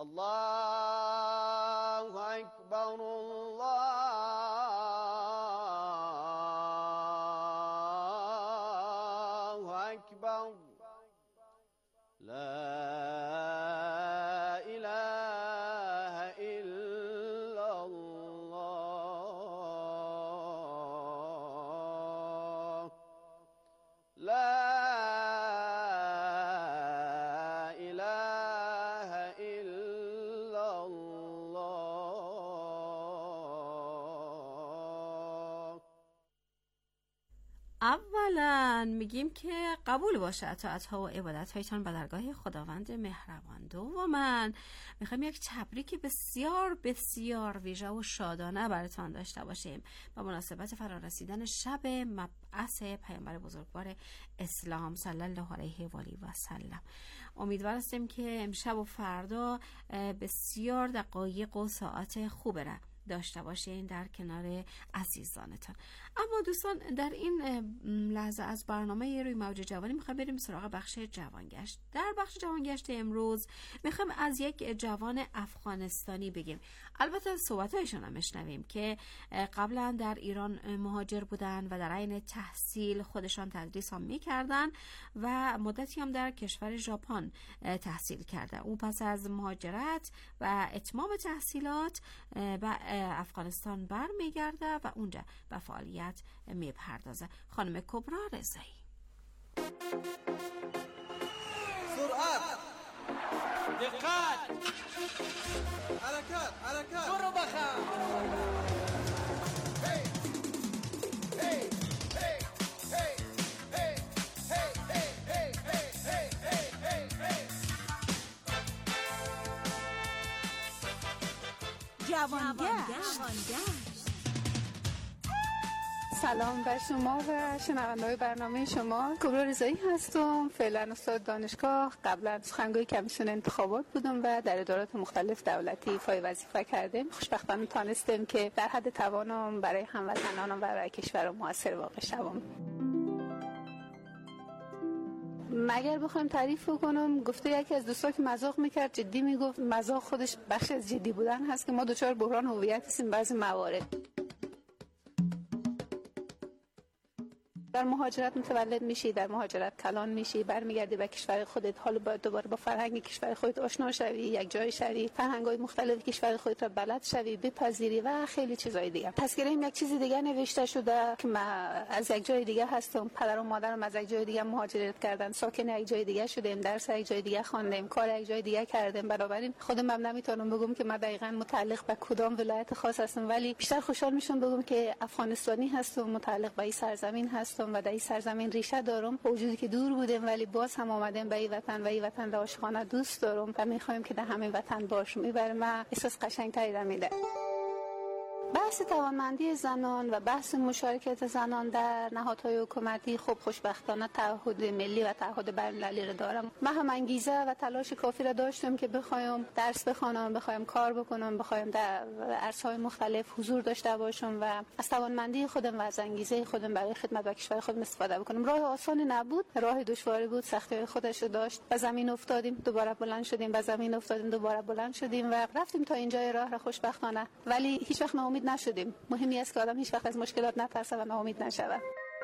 الله اکبر الله اکبر لا اله الا الله لا اله الا الله. اولا میگیم که قبول باشه اطاعت‌ها و عبادت‌هایتان به درگاه خداوند مهربان. دوما میخوایم یک تبریک بسیار بسیار ویژه و شادانه براتان داشته باشیم با مناسبت فرارسیدن شب مبعث پیامبر بزرگوار اسلام صلی الله علیه و آله و سلم. امیدوار هستیم که امشب و فردا بسیار دقایق و ساعت خوب داشته باشین در کنار عزیزانتان. اما دوستان در این لحظه از برنامه روی موج جوانی میخوایم بریم سراغ بخش جوانگشت. در بخش جوانگشت امروز میخوایم از یک جوان افغانستانی بگیم. البته صحبتایشون هم میشنویم که قبلا در ایران مهاجر بودن و در عین تحصیل خودشان تدریس هم میکردن و مدتی هم در کشور ژاپن تحصیل کرده. او پس از مهاجرت و اتمام تحصیلات و افغانستان برمیگرده و اونجا به فعالیت میپردازه. خانم کبرا رضایی. سرعت، دقت، حرکت، برو بخم. سلام بر شما و شنونده‌های برنامه شما. کبرا رضایی هستم، فعلا استاد دانشگاه. قبلا سخنگوی کمیسیون انتخابات بودم و در ادارات مختلف دولتی ایفای وظیفه کردم. خوشبختانه تانستم که در حد توانم برای هموطنانم و برای کشورم موثر واقع شوم. مگر بخوایم تعریف کنم، گفته یکی از دوستا که مذاق میکرد جدی میگفت مذاق خودش بخش از جدی بودن هست که ما دچار بحران هویت هستیم بعضی موارد. در مهاجرت متولد میشی، در مهاجرت کلان میشی، برمیگردی به کشور خودت، حالا باید دوباره با فرهنگ کشور خودت آشنا شوی، یک جای شوی، فرهنگ‌های مختلف کشور خودت را بلد شوی، بپذیری و خیلی چیزای دیگه. تذکره یک چیز دیگه نوشته شده که من از یک جای دیگه هستم، پدر و مادرم از یک جای دیگه مهاجرت کردن، ساکن یک جای دیگه شدیم، درس یک جای دیگه خواندیم، کار یک جای دیگه کردیم. بنابراین خودم هم نمیتونم بگم که من دقیقاً متعلق به کدام ولایت خاص هستم، ولی بیشتر خوشحال میشم بگم که افغانستانی هستم، متعلق به این سرزمین هستم و در این سرزمین ریشه دارم. با وجودی که دور بودم ولی باز هم آمدم به این وطن و این وطن را عاشقانه دوست دارم و میخوایم که در همین وطن باشم. این برای من احساس قشنگتری میده. بحث توانمندی زنان و بحث مشارکت زنان در نهادهای حکومتی خب خوشبختانه تعهد ملی و تعهد بین‌المللی را دارم. من هم انگیزه و تلاش کافی را داشتم که بخوایم درس بخوانم، بخوایم کار بکنم، بخوایم در عرصه‌های مختلف حضور داشته باشم و از توانمندی خودم و از انگیزه خودم برای خدمت به کشور خودم استفاده بکنم. راه آسانی نبود، راه دشواری بود، سختی‌های خودش رو داشت. به زمین افتادیم، دوباره بلند شدیم، به زمین افتادیم، دوباره بلند شدیم و رفتیم تا اینجای راه را خوشبختانه. ولی هیچ وقت ناامید نشدیم. مهمی است که آدم هیچ وقت از مشکلات نترسه و ناامید نشود.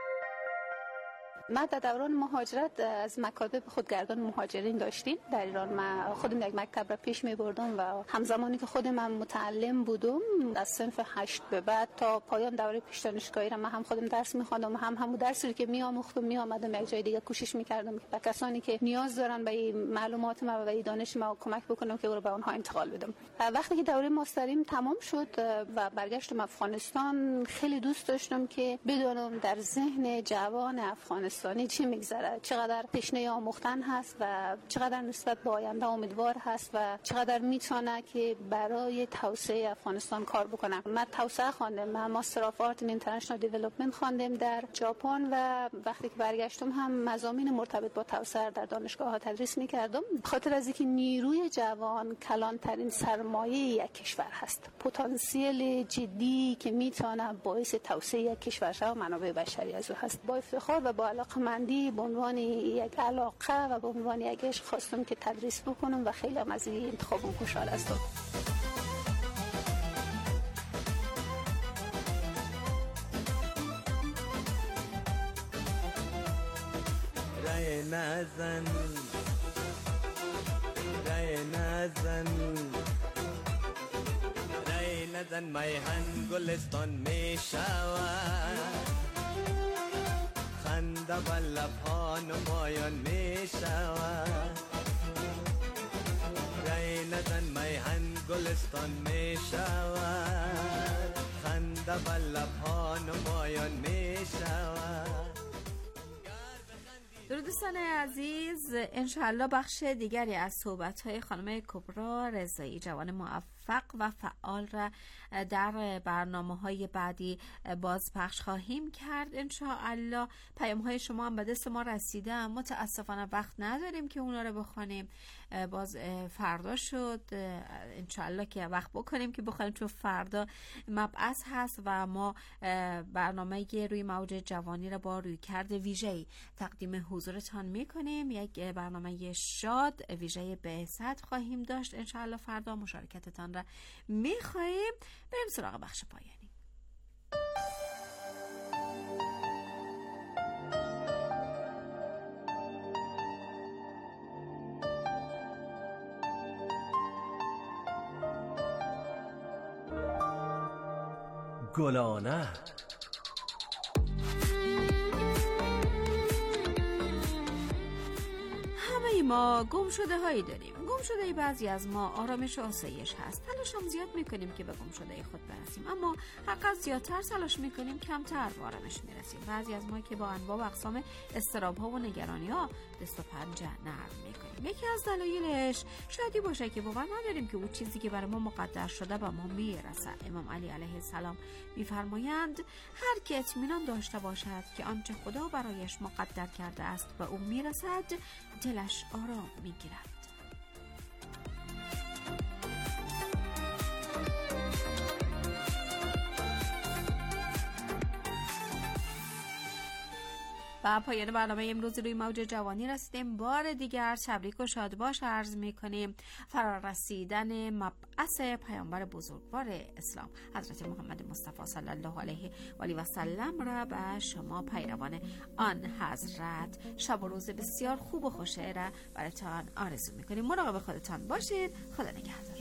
ما در دوران مهاجرت از مکاتب خودگردان مهاجرین داشتیم در ایران. من خودم یک مکتب را پیش می بردم و همزمانی که خودم هم متعلم بودم از صنف 8 به بعد تا پایان دوره پیش دانشگاهی را من هم خودم درس می خواندم، همون درسی که می آموختم می آمدم یک جای دیگه کوشش می کردم که به کسانی که نیاز دارن به معلومات ما و به دانش ما کمک بکنم که او را به آنها انتقال بدم. وقتی که دوره ماستریم تمام شد و برگشتم افغانستان، خیلی دوست داشتم که بدونم در ذهن جوان افغانستانی چی میگذره، چقدر تشنه آموختن هست و چقدر نسبت به آینده امیدوار هست و چقدر میتونه که برای توسعه افغانستان کار بکنه. من توسعه خواندم، من ماستر آف آرت این اینترنشنال دیولپمنت خواندم در ژاپن و وقتی که برگشتم هم مضامین مرتبط با توسعه در دانشگاه‌ها تدریس میکردم. خاطر از اینکه نیروی جوان کلانترین سرمایه یک کشور هست، پتانسیل جدی که میتونه باعث توسعه یک کشور شه و منابع بشری از او هست. با افتخار و با علاقمندی به عنوان یک علاقه و به عنوان یک عشق خواستم که تدریس بکنم و خیلی از این انتخابم خوشحال هستم. رای نزن میهن گلستان می شود، خنده و لبها نمایان می شود. رای نزن میهن گلستان می شود، خنده و لبها نمایان می شود. دوستان عزیز، انشاءالله بخش دیگری از صحبت‌های خانم کبرا رضایی جوان موفق و فعال را در برنامه‌های بعدی بازپخش خواهیم کرد انشاءالله. پیام‌های شما هم به دست ما رسیده، متاسفانه وقت نداریم که اونا رو بخونیم. باز فردا شد انشاءالله که وقت بکنیم که بخونیم، چون فردا مبعث هست و ما برنامه روی موج جوانی را با رویکرد ویژه‌ای تقدیم حضورتان میکنیم. یک برنامه شاد ویژه بعثت خواهیم داشت انشاءالله فردا. مشارکتتان را میخواهیم. بریم سراغ بخش پایانی. گلانه ما گم شده هایی داریم. گم شده بعضی از ما آرامش و آسایش هست. تلاش هم زیاد میکنیم که به گم شده خود برسیم، اما حقیقت زیادتر تلاش میکنیم کمتر به آرامش میرسیم. بعضی از ما که با انواع و اقسام اضطراب ها و نگرانی ها دست و پنجه نرم میکنیم. یکی از دلایلش شاید باشه که باور نداریم که اون چیزی که برای ما مقدر شده به ما میرسه. امام علی علیه السلام میفرمایند هر که اطمینان داشته باشد که آنچه خدا برایش مقدر کرده است به او میرسد، دلش آرام میگیرد. و پایان برنامه امروز روی موج جوانی رسیدیم. بار دیگر تبریک و شادباش عرض میکنیم. فرارسیدن مبعث پیامبر بزرگوار اسلام حضرت محمد مصطفی صلی الله علیه و آله و سلم را به شما پیروان آن حضرت شب و روز بسیار خوب و خوشی را براتان آرزو میکنیم. مراقب خودتان باشید. خدا نگهدار.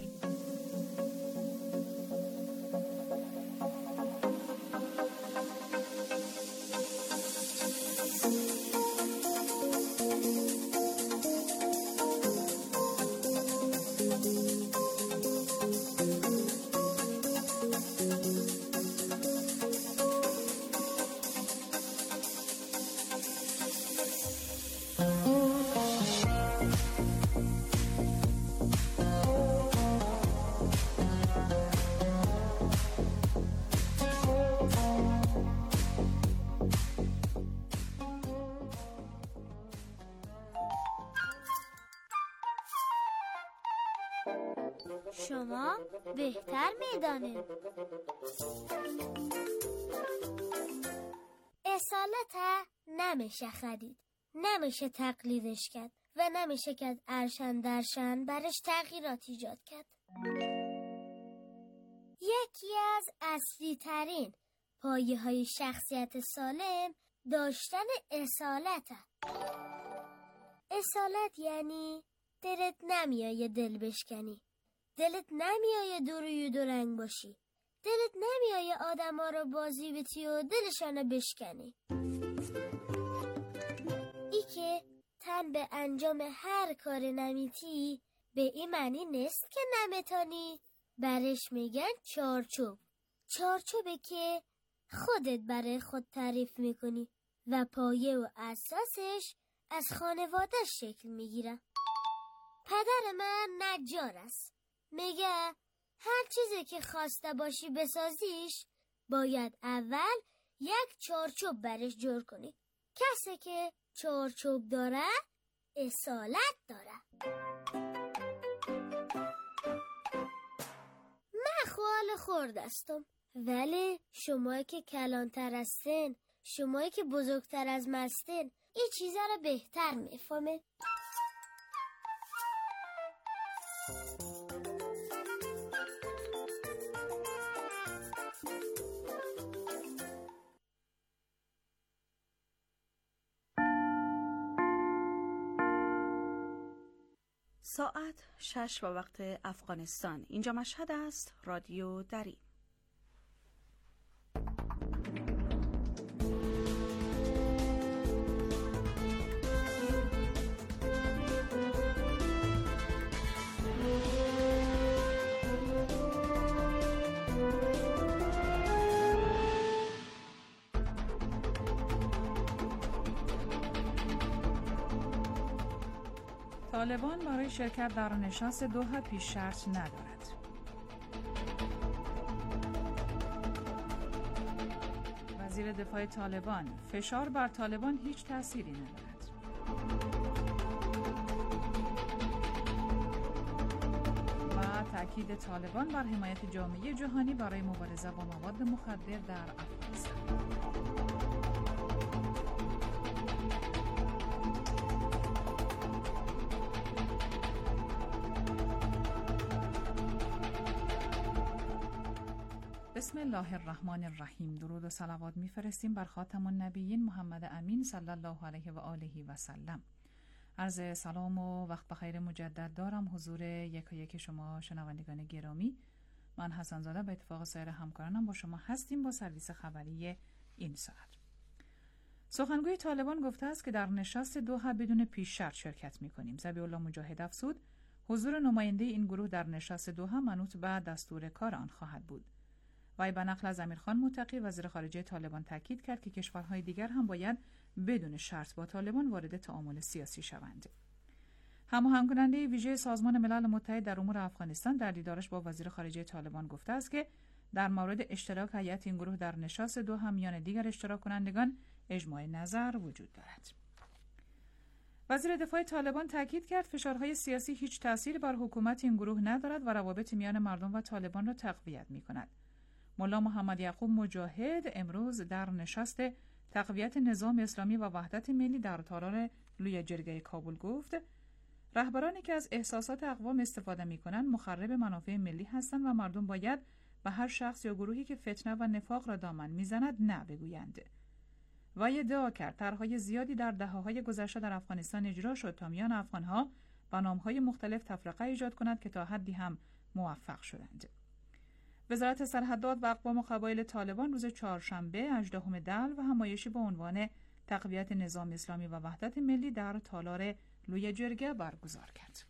شما بهتر میدانید. اصالت نمیشه خرید، نمیشه تقلیدش کرد و نمیشه که ارشن درشن برش تغییرات ایجاد کرد. یکی از اصلی ترین پایه های شخصیت سالم داشتن اصالته. اصالت یعنی دلت نمیایه دل بشکنی، دلت نمیایه دوروی دو رنگ باشی، دلت نمیایه آدم ها رو بازی بتی و دلشانه بشکنی. ای که تن به انجام هر کار نمیتی به این معنی نیست که نمیتانی. برش میگن چارچوب. چارچوبه که خودت برای خود تعریف میکنی و پایه و اساسش از خانواده‌اش شکل میگیره. پدر من نجار است. میگه هر چیزی که خواسته باشی بسازیش باید اول یک چارچوب برش جور کنی. کسی که چارچوب داره اصالت داره. من خوال خورد هستم، ولی شما که کلانتر هستین شمایی که بزرگتر از مستین این چیزا رو بهتر میفهمه. ساعت 6 و وقت افغانستان. اینجا مشهد است. رادیو دری. طالبان برای شرکت در نشست دوحه پیش شرط ندارد. وزیر دفاع طالبان: فشار بر طالبان هیچ تأثیری ندارد. و تأکید طالبان بر حمایت جامعه جهانی برای مبارزه با مواد مخدر در افغانستان. بسم الله الرحمن الرحیم. درود و صلوات میفرستیم بر خاتم النبیین محمد امین صلی الله علیه و آله و سلم. عرض سلام و وقت بخیر مجدد دارم حضور یک شما شنوندگان گرامی. من حسن زاده به اتفاق سایر همکارانم با شما هستیم با سرویس خبری این ساعت. سخنگوی طالبان گفته است که در نشست دوحه بدون پیش شرط شرکت می‌کنیم. ذبیح الله مجاهد افزود حضور نماینده این گروه در نشست دوحه منوط به دستور کار آن خواهد بود. وی به نقل از امیرخان متقی وزیر خارجه طالبان تاکید کرد که کشورهای دیگر هم باید بدون شرط با طالبان وارد تعامل سیاسی شوند. هماهنگ کننده ویژه سازمان ملل متحد در امور افغانستان در دیدارش با وزیر خارجه طالبان گفته است که در مورد اشتراک هیئت این گروه در نشست دوحه میان دیگر اشتراک کنندگان اجماع نظر وجود دارد. وزیر دفاع طالبان تاکید کرد فشارهای سیاسی هیچ تأثیری بر حکومت این گروه ندارد و روابط میان مردم و طالبان را تقویت می‌کند. ملا محمد یعقوب مجاهد امروز در نشست تقویت نظام اسلامی و وحدت ملی در تالار لوی جرگه کابل گفت رهبرانی که از احساسات اقوام استفاده می‌کنند مخرب منافع ملی هستند و مردم باید به هر شخص یا گروهی که فتنه و نفاق را دامن می‌زند نه بگویند. و ادعا کرد طرح‌های زیادی در دهه‌های گذشته در افغانستان اجرا شد تا میان افغان‌ها با نام‌های مختلف تفرقه ایجاد کند که تا حدی هم موفق شدند. وزارت سرحدات و اقوام و قبایل طالبان روز چهارشنبه 18 دلو و همایشی با عنوان تقویت نظام اسلامی و وحدت ملی در تالار لوی جرگه برگزار کرد.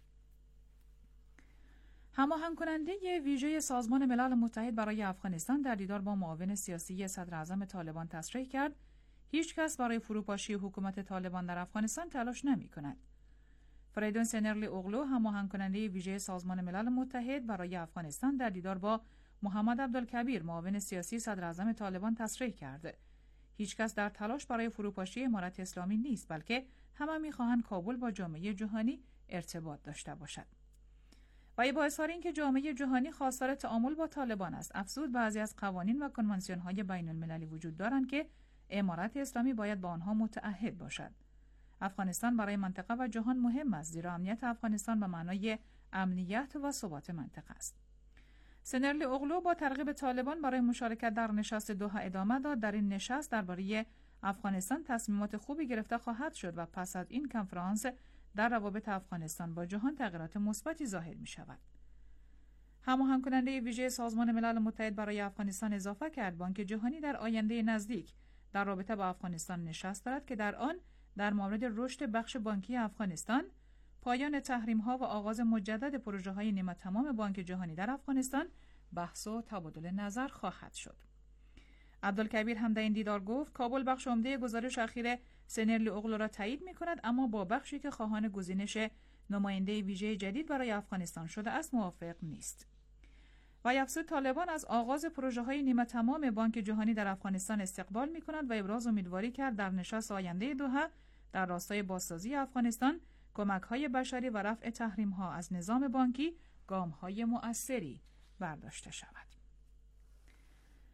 هماهنگ کننده ویژه سازمان ملل متحد برای افغانستان در دیدار با معاون سیاسی صدر اعظم طالبان تصریح کرد هیچ کس برای فروپاشی حکومت طالبان در افغانستان تلاش نمی‌کند. فریدون سنرلی اوغلو هماهنگ کننده ویژه سازمان ملل متحد برای افغانستان در دیدار با محمد عبدالکبیر معاون سیاسی صدر اعظم طالبان تصریح کرد هیچ کس در تلاش برای فروپاشی امارت اسلامی نیست بلکه همه می‌خواهند کابل با جامعه جهانی ارتباط داشته باشد. و با اظهار اینکه جامعه جهانی خواستار تعامل با طالبان است افزود بعضی از قوانین و کنوانسیون‌های بین‌المللی وجود دارند که امارت اسلامی باید با آنها متعهد باشد. افغانستان برای منطقه و جهان مهم است زیرا امنیت افغانستان به معنای امنیت و ثبات منطقه است. سنرلی اوغلو با ترغیب طالبان برای مشارکت در نشست دوحه ادامه داد در این نشست درباره افغانستان تصمیمات خوبی گرفته خواهد شد و پس از این کنفرانس در روابط افغانستان با جهان تغییرات مثبتی ظاهر می شود. هماهنگ کننده ویژه سازمان ملل متحد برای افغانستان اضافه کرد بانک جهانی در آینده نزدیک در رابطه با افغانستان نشست دارد که در آن در مورد رشد بخش بانکی افغانستان، پایان تحریم‌ها و آغاز مجدد پروژه‌های نیمه تمام بانک جهانی در افغانستان بحث و تبادل نظر خواهد شد. عبدالکبیر هم در این دیدار گفت کابل بخش عمده گزارش اخیر سنرلی اوغلو را تایید می‌کند اما با بخشی که خواهان گزینش نماینده ویژه جدید برای افغانستان شده است موافق نیست. و افزود طالبان از آغاز پروژه‌های نیمه تمام بانک جهانی در افغانستان استقبال می‌کند و ابراز امیدواری کرد در نشست آینده دوحه در راستای بازسازی افغانستان کمک‌های بشری و رفع تحریم‌ها از نظام بانکی گام‌های مؤثری برداشته شود.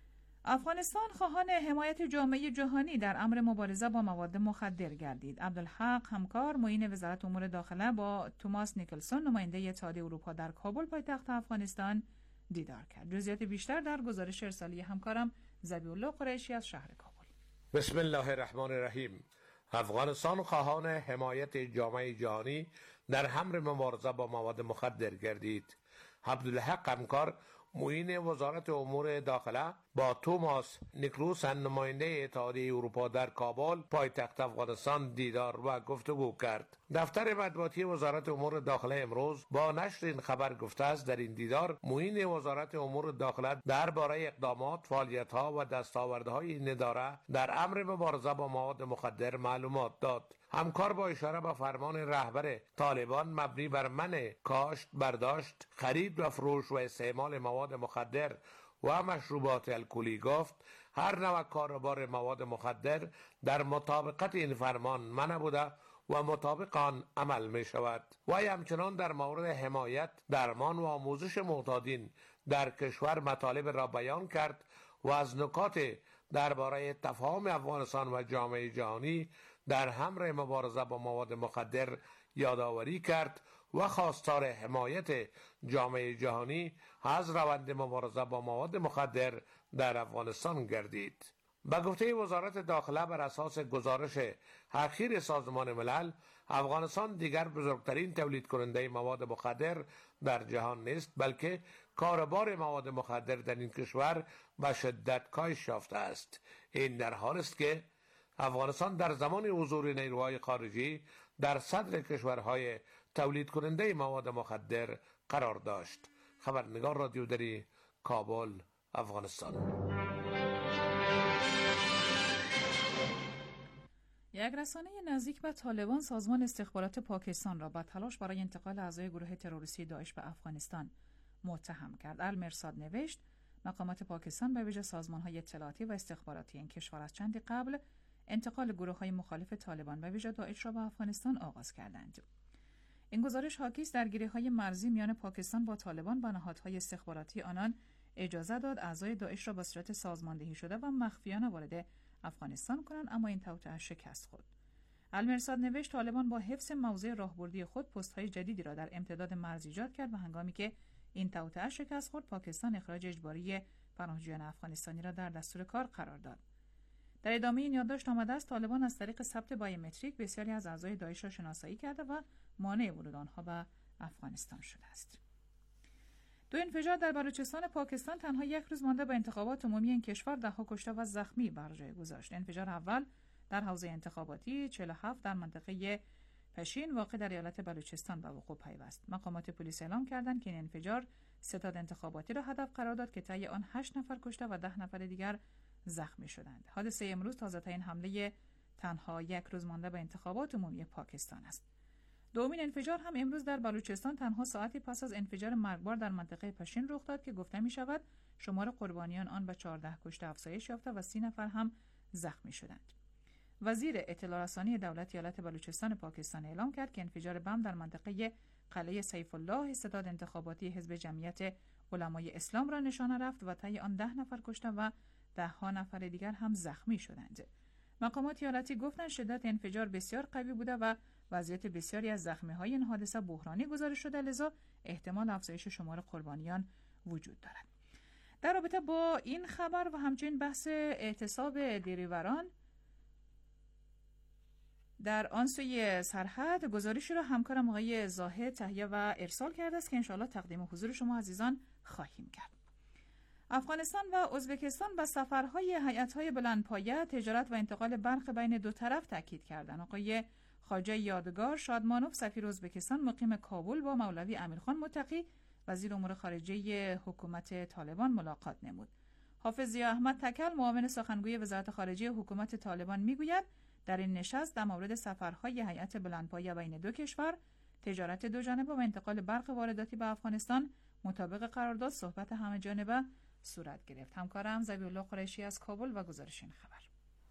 افغانستان خواهان حمایت جامعه جهانی در امر مبارزه با مواد مخدر گردید. عبدالحق همکار معین وزارت امور داخله با توماس نیکلسون نماینده اتحادیه اروپا در کابل پایتخت افغانستان دیدار کرد. جزئیات بیشتر در گزارش ارسالی همکارم ذبیح الله قریشی از شهر کابل. بسم الله الرحمن الرحیم. افغانستان خواهان حمایت جامعه جهانی در امر مبارزه با مواد مخدر گردید. عبدالحق همکار معین وزارت امور داخله با توماس نیکلسون نماینده اتحادیه اروپا در کابل پایتخت افغانستان دیدار و گفتگو کرد. دفتر مطبوعاتی وزارت امور داخله امروز با نشر این خبر گفته است در این دیدار معین وزارت امور داخله درباره اقدامات، فعالیت‌ها و دستاوردهای این اداره در امر مبارزه با مواد مخدر معلومات داد. همکار با اشاره به فرمان رهبر طالبان مبنی بر منع کاشت، برداشت، خرید و فروش و استعمال مواد مخدر و مشروبات الکلی گفت هر نوع کاروبار مواد مخدر در مطابقت این فرمان منع بوده و مطابق آن عمل می شود. و همچنان در مورد حمایت، درمان و آموزش معتادین در کشور مطالب را بیان کرد و از نکات درباره تفاهم افغانستان و جامعه جهانی در امر مبارزه با مواد مخدر یادآوری کرد و خواستار حمایت جامعه جهانی از روند مبارزه با مواد مخدر در افغانستان گردید. به گفته وزارت داخله بر اساس گزارش اخیر سازمان ملل، افغانستان دیگر بزرگترین تولید کننده مواد مخدر در جهان نیست، بلکه کاروبار مواد مخدر در این کشور به شدت کاهش یافته است. این در حالی است که افغانستان در زمان حضور نیروهای خارجی در صدر کشورهای تولید کننده مواد مخدر قرار داشت. خبرنگار رادیودری، کابل، افغانستان. یک رسانه نزدیک به طالبان سازمان استخبارات پاکستان را با تلاش برای انتقال اعضای گروه تروریستی داعش به افغانستان متهم کرد. المرصاد نوشت مقامات پاکستان به ویژه سازمان‌های اطلاعاتی و استخباراتی این کشور از چندی قبل انتقال گروه‌های مخالف طالبان به ویژه داعش را به افغانستان آغاز کردند. این گزارش حاکی است درگیری‌های مرزی میان پاکستان با طالبان به نهادهای استخباراتی آنان اجازه داد اعضای داعش را به صورت سازماندهی شده و مخفیانه وارد افغانستان کنند، اما این توطئه شکست خورد. المرصاد نوشت طالبان با حفظ موضع راهبردی خود پست‌های جدیدی را در امتداد مرز ایجاد کرد و هنگامی که این توطئه شکست خورد پاکستان اخراج اجباری پناهجویان افغانستانی را در دستور کار قرار داد. در ادامه این یادداشت آمده است طالبان از طریق ثبت بایومتریک بسیاری از اعضای داعش را شناسایی کرده و مانع ورود آنها به افغانستان شده است. دو انفجار در بلوچستان پاکستان تنها یک روز مانده به انتخابات عمومی این کشور ده‌ها کشته و زخمی بر جای گذاشت. انفجار اول در حوزه انتخاباتی 47 در منطقه پشین واقع در ایالت بلوچستان به وقوع پیوست. مقامات پلیس اعلام کردند که این انفجار ستاد انتخاباتی را هدف قرار داد که طی آن 8 نفر کشته و 10 نفر دیگر زخمی شدند. حادثه امروز تازه‌ترین حمله تنها یک روز مانده به انتخابات عمومی پاکستان است. دومین انفجار هم امروز در بلوچستان تنها ساعتی پس از انفجار مرگبار در منطقه پشین رخ داد که گفته می شود شمار قربانیان آن به 14 کشته افزایش یافته و 30 نفر هم زخمی شدند. وزیر اطلاع رسانی دولت ایالت بلوچستان پاکستان اعلام کرد که انفجار بم در منطقه قلعه سیف الله ستاد انتخاباتی حزب جمعیت علمای اسلام را نشانه رفت و طی آن 10 نفر کشته و 10 نفر دیگر هم زخمی شدند. مقامات ایالتی گفتند شدت انفجار بسیار قوی بوده و وضعیت بسیاری از زخمی‌های این حادثه بحرانی گزارش شده، لذا احتمال افزایش شمار قربانیان وجود دارد. در رابطه با این خبر و همچنین بحث اعتصاب دریوران در آن سوی سرحد گزارشی را همکارم آقای زاهد تهیه و ارسال کرده است که انشاءالله تقدیم حضور شما عزیزان خواهیم کرد. افغانستان و ازبکستان به سفرهای هیئت‌های بلندپایه، تجارت و انتقال برق بین دو طرف تاکید کردند. آقای خواجه یادگار شادمانوف سفیر ازبکستان مقیم کابل با مولوی امیرخان متقی وزیر امور خارجه حکومت طالبان ملاقات نمود. حافظ ضیا احمد تکل معاون سخنگوی وزارت خارجه حکومت طالبان میگوید در این نشست در مورد سفرهای هیئت بلندپایه بین دو کشور، تجارت دو جانبه و انتقال برق وارداتی به افغانستان مطابق قرارداد صحبت همه جانبه صورت گرفت. همکارم ذبیح الله قریشی از کابل و گزارش این خبر.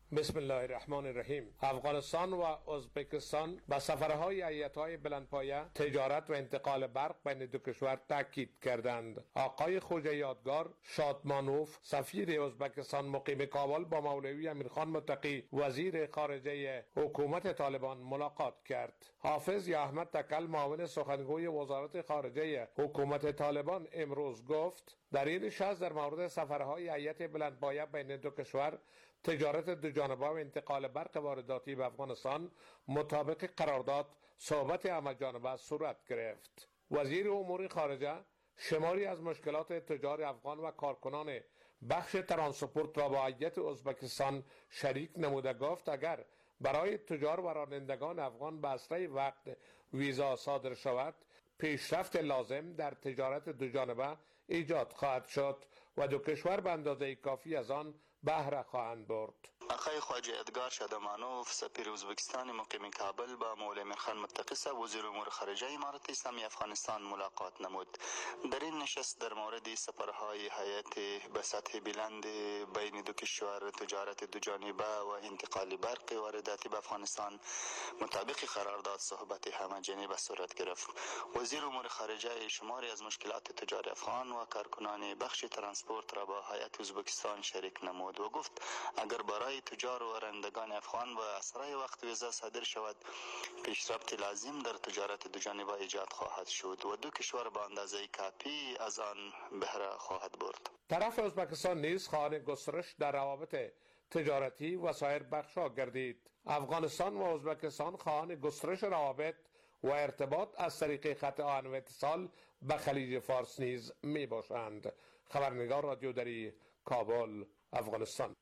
بسم الله الرحمن الرحیم. افغانستان و ازبکستان به سفرهای هیئت‌های بلندپایه تجارت و انتقال برق بین دو کشور تاکید کردند. آقای خوجه یادگار شادمانوف سفیر ازبکستان مقیم کابل با مولوی امیرخان متقی وزیر خارجه حکومت طالبان ملاقات کرد. حافظ یا احمد تکل معاون سخنگوی وزارت خارجه حکومت طالبان امروز گفت در این نشست در مورد سفرهای هیئت بلندپایه بین دو کشور تجارت دوجانبه و انتقال برق وارداتی به افغانستان مطابق قرارداد صحبت همه‌جانبه صورت گرفت. وزیر امور خارجه شماری از مشکلات تجار افغان و کارکنان بخش ترانسپورت را با هیئت ازبکستان شریک نموده گفت اگر برای تجار و رانندگان افغان به اسرع وقت ویزا صادر شود پیشرفت لازم در تجارت دوجانبه ایجاد خواهد شد و دو کشور به اندازه کافی از آن بهره خواهند برد. آقای خواجه ادگار شادمانوف سفیر ازبکستان مقیم کابل با مولوی امیرخان متقی وزیر امور خارجه امارت اسلامی افغانستان ملاقات نمود. در این نشست در مورد سفرهای هیئت به سطح بلند بین دو کشور تجارت دوجانبه و انتقال برق وارداتی به افغانستان مطابق قرارداد صحبت همه‌جانبه صورت گرفت. وزیر امور خارجه شماری از مشکلات تجار افغان و کارکنان بخش ترانسپورت را با هیئت ازبکستان شریک نمود و گفت اگر برای تجار و رانندگان افغان و اسرع وقت ویزا صادر شود پیشرفت لازم در تجارت دوجانبه ایجاد خواهد شد و دو کشور به اندازه کافی از آن بهره خواهد برد. طرف ازبکستان نیز خواهان گسترش در روابط تجارتی و سایر بخش‌ها گردید. افغانستان و ازبکستان خواهان گسترش روابط و ارتباط از طریق خط آهن و اتصال به خلیج فارس نیز می باشند. خبرنگار رادیو دری کابل، افغانستان.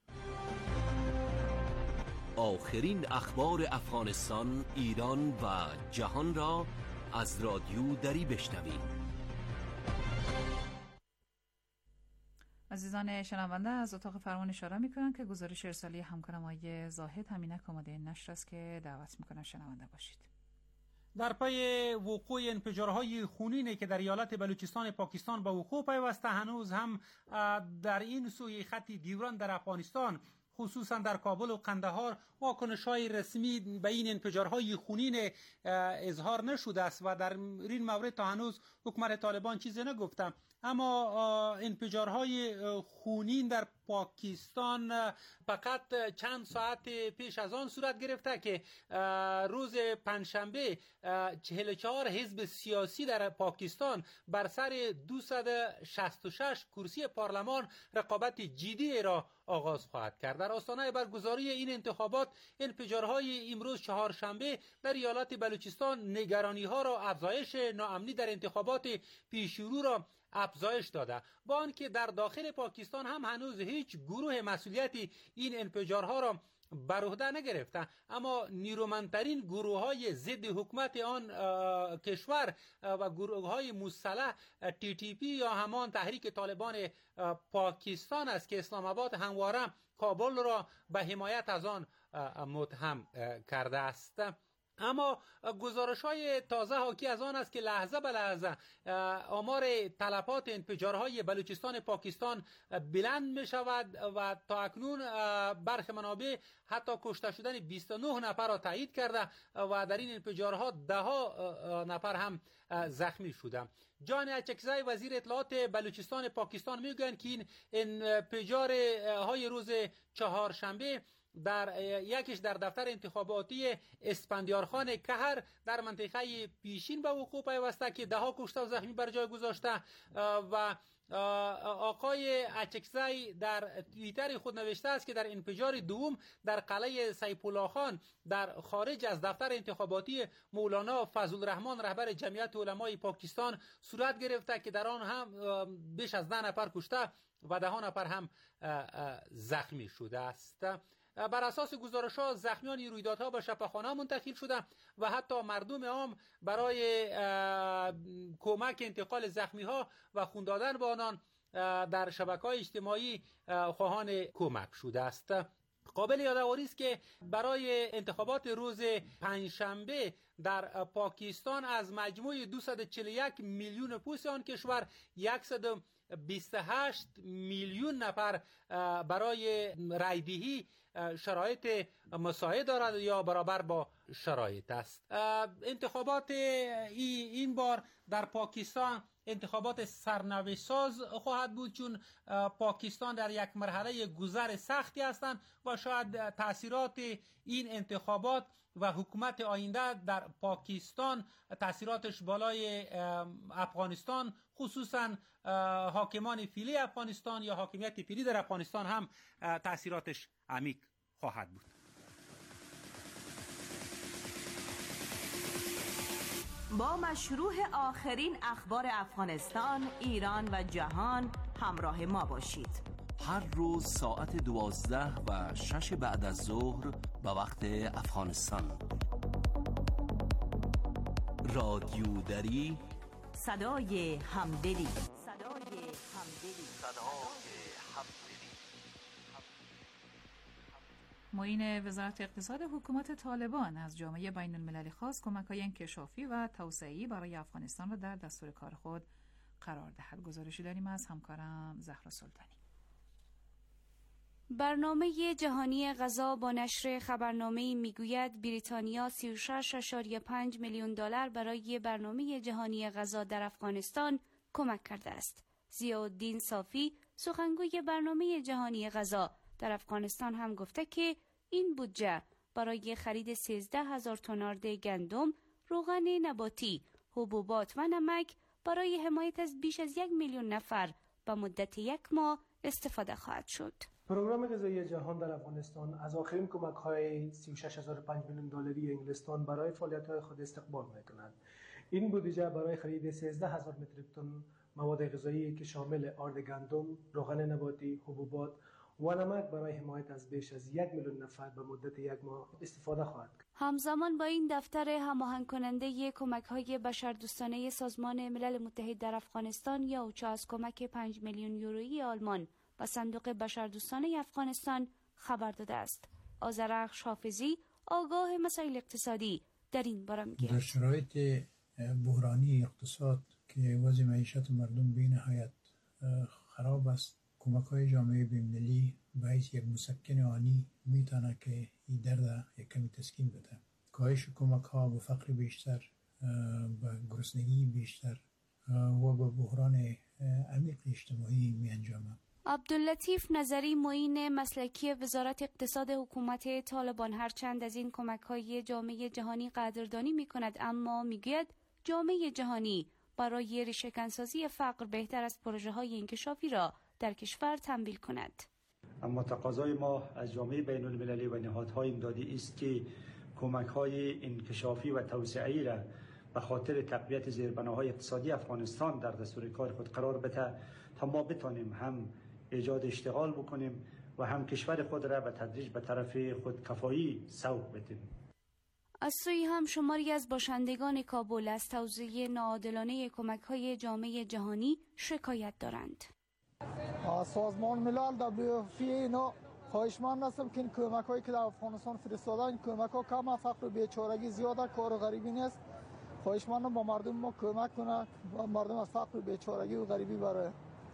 آخرین اخبار افغانستان، ایران و جهان را از رادیو دری بشنوید. عزیزان شنونده از اتاق فرمان اشاره می‌کنند که گزارش ارسالی همکارم آقای زاهد همینک آماده نشر است که دعوت می‌کنم شنونده باشید. در پی وقوع انفجارهای خونینی که در ایالت بلوچستان پاکستان به وقوع پیوسته هنوز هم در این سوی خط دیوران در افغانستان خصوصا در کابل و قندهار واکنش‌های رسمی به این انفجارهای خونین اظهار نشده است و در این مورد تا هنوز حکومت طالبان چیزی نگفته. اما انفجارهای خونین در پاکستان فقط چند ساعت پیش از آن صورت گرفته که روز پنجشنبه 44 حزب سیاسی در پاکستان بر سر 266 کرسی پارلمان رقابت جدی را آغاز خواهد کرد. در آستانه برگزاری این انتخابات انفجارهای امروز چهارشنبه در ایالت بلوچستان نگرانی‌ها را افزایش ناامنی در انتخابات پیشرو را افزایش داده، با آنکه در داخل پاکستان هم هنوز هیچ گروه مسئولیتی این انفجارها را بر عهده نگرفته، اما نیرومندترین گروه‌های ضد حکومت آن کشور و گروه‌های مسلح TTP یا همان تحریک طالبان پاکستان است که اسلام آباد همواره کابل را به حمایت از آن متهم کرده است. اما گزارش‌های تازه حاکی از آن است که لحظه به لحظه آمار تلفات انفجارهای بلوچستان پاکستان بلند می شود و تا اکنون برخی منابع حتی کشته شدن 29 نفر را تایید کرده و در این انفجارها 10 نفر هم زخمی شده. جان اچکزی وزیر اطلاعات بلوچستان پاکستان میگویند که این انفجارهای روز چهارشنبه یکیش در دفتر انتخاباتی اسفندیارخان کهر در منطقه پیشین به وقوع پیوسته که 10 کشته و زخمی بر جای گذاشته و آقای اچکزی در توییتر خود نوشته است که در انفجار دوم در قلعه سیف الله خان در خارج از دفتر انتخاباتی مولانا فضل الرحمن رهبر جمعیت علمای پاکستان صورت گرفته که در آن هم بیش از 10 نفر کشته و 10 نفر هم زخمی شده است. بر اساس گزارش‌ها زخمیان این رویدادها به شفاخانه منتقل شده و حتی مردم عام برای کمک انتقال زخمی‌ها و خون دادن به آنان در شبکه‌های اجتماعی خواهان کمک شده است. قابل یادآوری است که برای انتخابات روز پنجشنبه در پاکستان از مجموع 241 میلیون نفوس آن کشور 128 میلیون نفر برای رایدهی شرایط مساعد دارد یا برابر با شرایط است. انتخابات این بار در پاکستان انتخابات سرنوشت ساز خواهد بود، چون پاکستان در یک مرحله گذر سختی هستند و شاید تأثیرات این انتخابات و حکومت آینده در پاکستان تأثیراتش بالای افغانستان، خصوصا حاکمان فعلی افغانستان یا حاکمیت فعلی در افغانستان هم تأثیراتش عمیق خواهد بود. با مشروع آخرین اخبار افغانستان، ایران و جهان همراه ما باشید. هر روز ساعت 12 و 6 بعد از ظهر به وقت افغانستان. رادیو دری، صدای همدلی. معین وزارت اقتصاد حکومت طالبان از جامعه بین المللی خواست کمک‌های انکشافی و توسعه‌ای برای افغانستان را در دستور کار خود قرار دهد. گزارشی داریم از همکارم زهرا سلطانی. برنامه جهانی غذا با نشر خبرنامه‌ای میگوید بریتانیا 36.5 میلیون دلار برای برنامه جهانی غذا در افغانستان کمک کرده است. ضیاءالدین صافی، سخنگوی برنامه جهانی غذا در افغانستان هم گفته که این بودجه برای خرید 13,000 تن آرد گندم، روغن نباتی، حبوبات و نمک برای حمایت از بیش از 1 میلیون نفر به مدت 1 ماه استفاده خواهد شد. پروگرام غذایی جهان در افغانستان از آخرین کمک‌های 36.5 میلیون دلاری انگلستان برای فعالیت‌های خود استقبال می‌کند. این بودجه برای خرید 13,000 متریک تن مواد غذایی که شامل آرد گندم، روغن نباتی، حبوبات و نمک برای حمایت از بیش از 1 میلیون نفر به مدت 1 ماه استفاده خواهد کرد. همزمان با این دفتر هماهنگ کننده کمک‌های بشردوستانه سازمان ملل متحد در افغانستان یا اوچا از کمک 5 میلیون یورویی آلمان به صندوق بشردوستانه افغانستان خبر داده است. آذرخش حافظی، آگاه مسائل اقتصادی، در این باره میگه در شرایط بحرانی اقتصاد که وضع معیشت مردم به نهایت خراب است، کمک‌های جامعه بین‌المللی باعث یک مسکن آنی میتونه که این درد یک کمی تسکین بده. کاهش کمک‌ها به فقر بیشتر، به گرسنگی بیشتر و به بحران عمیق اجتماعی می انجامد. عبداللطیف نظری، معین مسلکی وزارت اقتصاد حکومت طالبان، هرچند از این کمک‌های جامعه جهانی قدردانی می‌کند، اما می‌گوید جامعه جهانی برای ریشه‌کنسازی فقر بهتر از پروژه‌های انکشافی را در کشور تمویل کند. اما تقاضای ما از جامعه بین المللی و نهادهای امدادی است که کمک‌های انکشافی و توسعه‌ای را به خاطر تقویت زیربناهای اقتصادی افغانستان در دستور کار خود قرار بده تا ما بتانیم هم ایجاد اشتغال بکنیم و هم کشور خود را به تدریج به طرف خودکفایی سوق بدیم. از سوی هم شماری از باشندگان کابل از توزیع ناعادلانه کمک‌های جامعه جهانی شکایت دارند. سازمان ملل WFP اینا خواهشمند هستم که این کمک‌هایی که در افغانستان فرستادن، این کمک‌ها کم، فقر و بیچارگی زیاده، کار و غریبی نیست. خواهشمندم با مردم ما کمک کنه و مردم از فقر و بیچارگی و غریبی بره.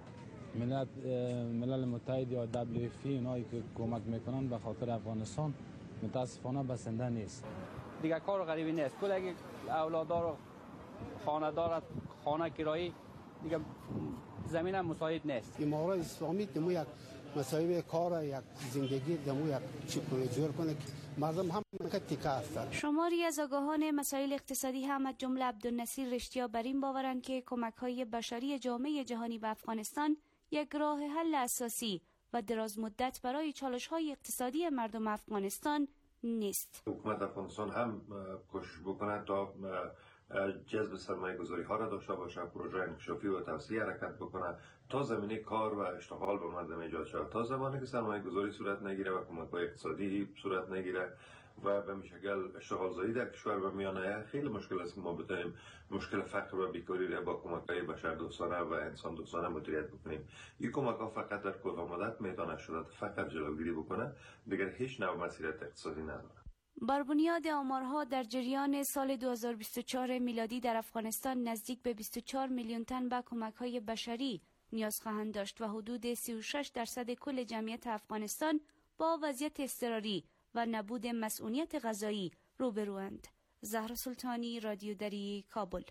ملل متحد یا WFP اینایی که کمک میکنن به خاطر افغانستان متاسفانه بسنده نیست. دیگه کار و غریبی نیست. کل اگه اولادار و خانه دارد، خانه کرایی، دیگه زمین هم مساعد نیست. امارات اسلامی دمو یک مسائل کار، یک زندگی دمو یک چیکو جور کنه که مردم هم تیکه هستند. شماری از آگاهان مسائل اقتصادی هم از جمله عبدالنصیر رشتیا بر این باورند که کمک‌های بشری جامعه جهانی به افغانستان یک راه حل اساسی و دراز مدت برای چالش‌های اقتصادی مردم افغانستان نیست. حکومت افغانستان هم کوشش بکنه تا جذب سرمایه‌گذاری ها را داشته باشه، پروژه انکشافی و توسعه حرکت بکنه تا زمینه کار و اشتغال به مردم ایجاد شود. تا زمانی که سرمایه‌گذاری صورت نگیره و کمک‌های اقتصادی صورت نگیره و به شکل اشتغال زایی در کشور به میان آید، خیلی مشکل است که ما بتونیم مشکل فقر و بیکاری را با کمک‌های بشردوستانه و انسان دوستانه مدیریت بکنیم. این کمک‌ها فقط در کوتاه مدت میتونه شدت فقر جلوگیری بکنه، دیگر هیچ نوع مسیریت اقتصادی نداره. بر بنیاد آمارها در جریان سال 2024 میلادی در افغانستان نزدیک به 24 میلیون تن به کمک‌های بشری نیاز خواهند داشت و حدود 36% کل جمعیت افغانستان با وضعیت اضطراری و نبود مسئولیت غذایی روبروند. زهرا سلطانی، رادیو دری، کابل.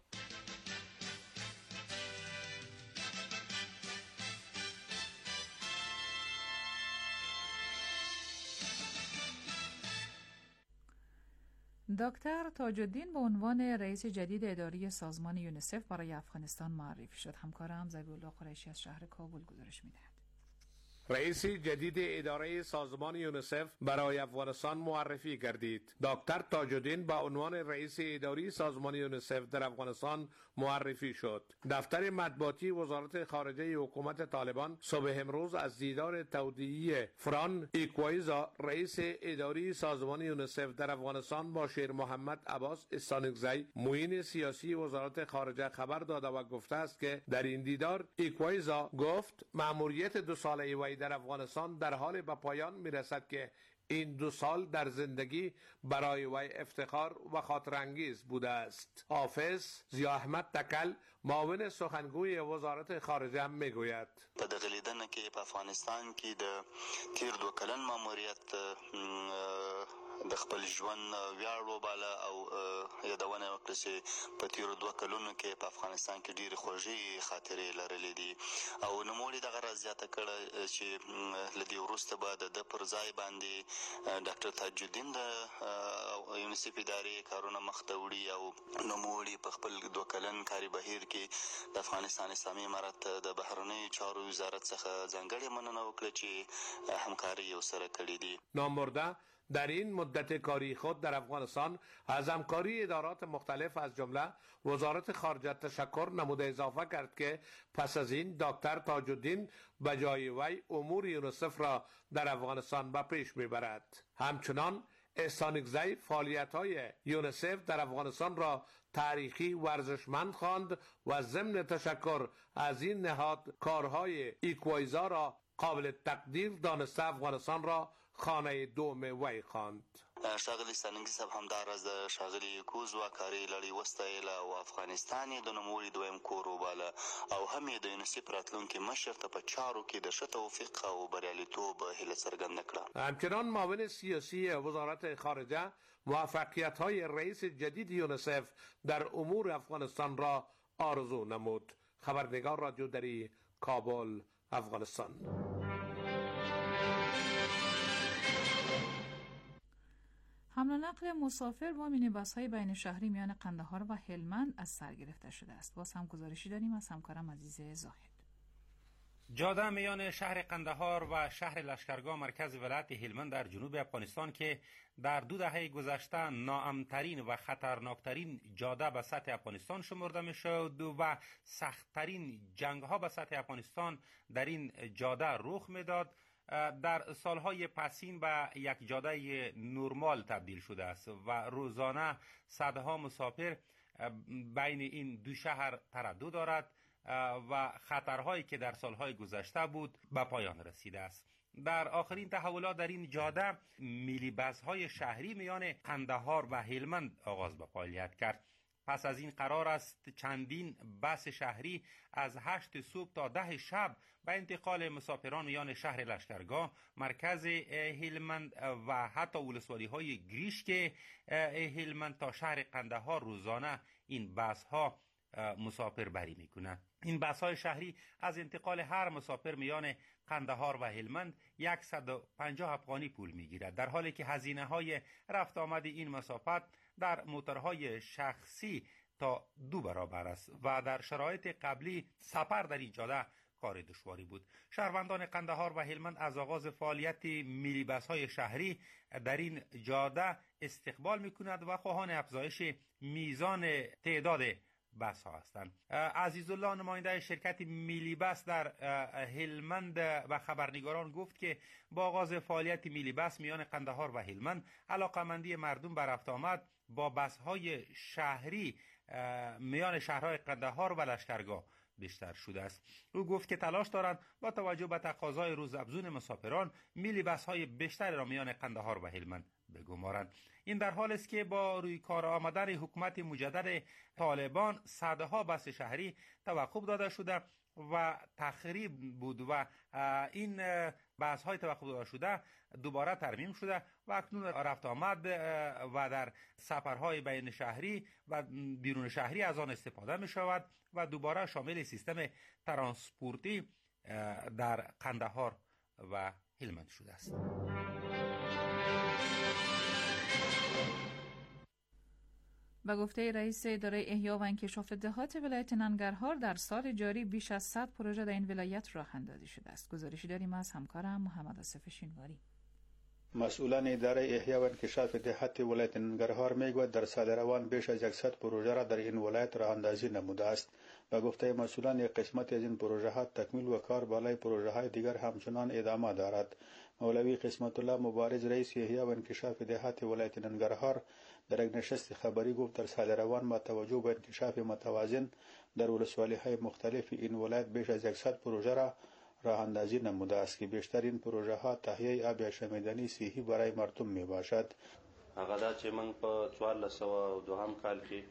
دکتر تاج الدین به عنوان رئیس جدید اداره سازمان یونیسف برای افغانستان معرفی شد. همکارم ذبیح‌الله قریشی از شهر کابل گزارش می‌دهد. رئیس جدید اداره سازمان یونیسف برای افغانستان معرفی گردید. دکتر تاج الدین به عنوان رئیس اداره سازمان یونیسف در افغانستان معرفی شد. دفتر مطبوعاتی وزارت خارجه حکومت طالبان صبح امروز از دیدار تودیعی فران ایکوایزا رئیس اداره سازمان یونیسف در افغانستان با شیر محمد عباس استانکزی معین سیاسی وزارت خارجه خبر داده و گفته است که در این دیدار ایکوایزا گفت مأموریت 2 ساله وی در افغانستان در حال به پایان میرسد که این 2 سال در زندگی برای وی افتخار و خاطرانگیز بوده است. حافظ ضیا احمد تکل معاون سخنگوی وزارت خارجه هم میگوید په دغه لیدنه کې په افغانستان کې د تیر 2 کلن ماموریت د خپل ژوند ویاړ وباله او یادونه وکړه چې په تیرو 2 کلونو کې په افغانستان کې ډېرې خوږې خاطرې لرلې دي او نوموړي دغه راز زیاته کړه چې له دې وروسته به د ده پر ځای باندې ډاکټر تاج الدین د یونیسف ادارې کارونه مخته وړي او نوموړي په خپل 2 کلن کاري بهیر کې د افغانستان اسلامي امارت د بهرنیو چارو وزارت څخه ځانګړې مننه وکړه چې همکاري یې ورسره کړې دي. نامبرده در این مدت کاری خود در افغانستان از همکاری ادارات مختلف از جمله وزارت خارجه تشکر نموده اضافه کرد که پس از این دکتر تاج الدین به جای وی امور یونیسف را در افغانستان به پیش میبرد. همچنان استانکزی فعالیت‌های یونیسف در افغانستان را تاریخی و ارزشمند خواند و ضمن تشکر از این نهاد کارهای ایکوایزا را قابل تقدیر دانسته افغانستان را خانه دوم وی خواند. ښاغلي ستانکزي صاحب همداراز د ښاغلي کوزوا کاري لړۍ وستایله او افغانستان یې د نوموړي دویم کور وباله او هم یې د یونیسف راتلونکي مشر ته په چارو کې د ښه توفیق او بریالیتوب هیله څرګنده کړه. همچنان معاون سیاسی وزارت خارجه موفقیت‌های رئیس جدید یونیسف در امور افغانستان را آرزو نمود. خبرنگار رادیو دری، کابل، افغانستان. حمل و نقل مسافر با مینیباس‌های بین شهری میان قندهار و هلمند از سر گرفته شده است. باز هم گزارشی داریم از همکارم عزیز زاهد. جاده میان شهر قندهار و شهر لشکرگاه مرکز ولایت هلمند در جنوب افغانستان که در 2 دهه گذشته ناامن‌ترین و خطرناکترین جاده به سطح افغانستان شمرده می‌شد و سخت‌ترین جنگ‌ها به سطح افغانستان در این جاده رخ می‌داد، در سالهای پسین به یک جاده نرمال تبدیل شده است و روزانه صدها مسافر بین این 2 شهر تردد دارد و خطرهایی که در سالهای گذشته بود به پایان رسیده است. در آخرین تحولات در این جاده میلیبس‌های شهری میان قندهار و هلمند آغاز به فعالیت کرد. پس از این قرار است چندین بس شهری از 8 صبح تا 10 شب به انتقال مسافران میان شهر لشکرگاه، مرکز هلمند و حتی ولسوالی‌های گریشک هلمند تا شهر قندهار روزانه این بس‌ها مسافر بری میکنند. این بس‌های شهری از انتقال هر مسافر میان قندهار و هلمند 150 افغانی پول میگیرد، در حالی که هزینه‌های رفت آمد این مسافت در موتورهای شخصی تا 2 برابر است و در شرایط قبلی سفر در این جاده کار دشواری بود. شهروندان قندهار و هلمند از آغاز فعالیت میلیبس‌های شهری در این جاده استقبال می‌کند و خواهان افزایش میزان تعداد بس ها هستند. عزیزالله نماینده شرکت میلیبس در هلمند و خبرنگاران گفت که با آغاز فعالیت میلیبس میان قندهار و هلمند علاقمندی مردم بر رفت آمد با بس های شهری میان شهرهای قندهار و لشکرگاه بیشتر شده است. او گفت که تلاش دارند با توجه به تقاضای روزافزون مسافران میلیبس های بیشتری را میان قندهار و هلمند بگمارند. این در حال است که با روی کار آمدن حکومت مجدد طالبان صدها بس شهری توقف داده شده و تخریب بود و این بحث های توقف داده شده دوباره ترمیم شده و اکنون رفت آمد و در سفرهای بین شهری و بیرون شهری از آن استفاده می شود و دوباره شامل سیستم ترانسپورتی در قندهار و هلمند شده است. به گفته رئیس اداره احیا و انکشاف دهات ولایت ننگرهار، در سال جاری بیش از 100 پروژه در این ولایت راه اندازی شده است. گزارشی داریم از همکارم محمد آصف شینواری. مسئولان اداره احیا و انکشاف دهات ولایت ننگرهار میگوید در سال روان بیش از 100 پروژه را در این ولایت راه اندازی نموده است. به گفته مسئولان، یک قسمت از این پروژه ها تکمیل و کار بالای پروژه های دیگر همچنان ادامه دارد. مولوی قسمت الله مبارز رئیس احیا و انکشاف دهات ولایت ننگرهار در یک نشست خبری گفت در سال روان با توجه به انکشاف متوازن در ولسوالی‌های مختلف این ولایت بیش از 100 پروژه را راه اندازی نموده است که بیشتر این پروژه ها تهیه آب شمیدنی صحی برای مردم می باشد. هغه دا چې موږ په 1402 کال کې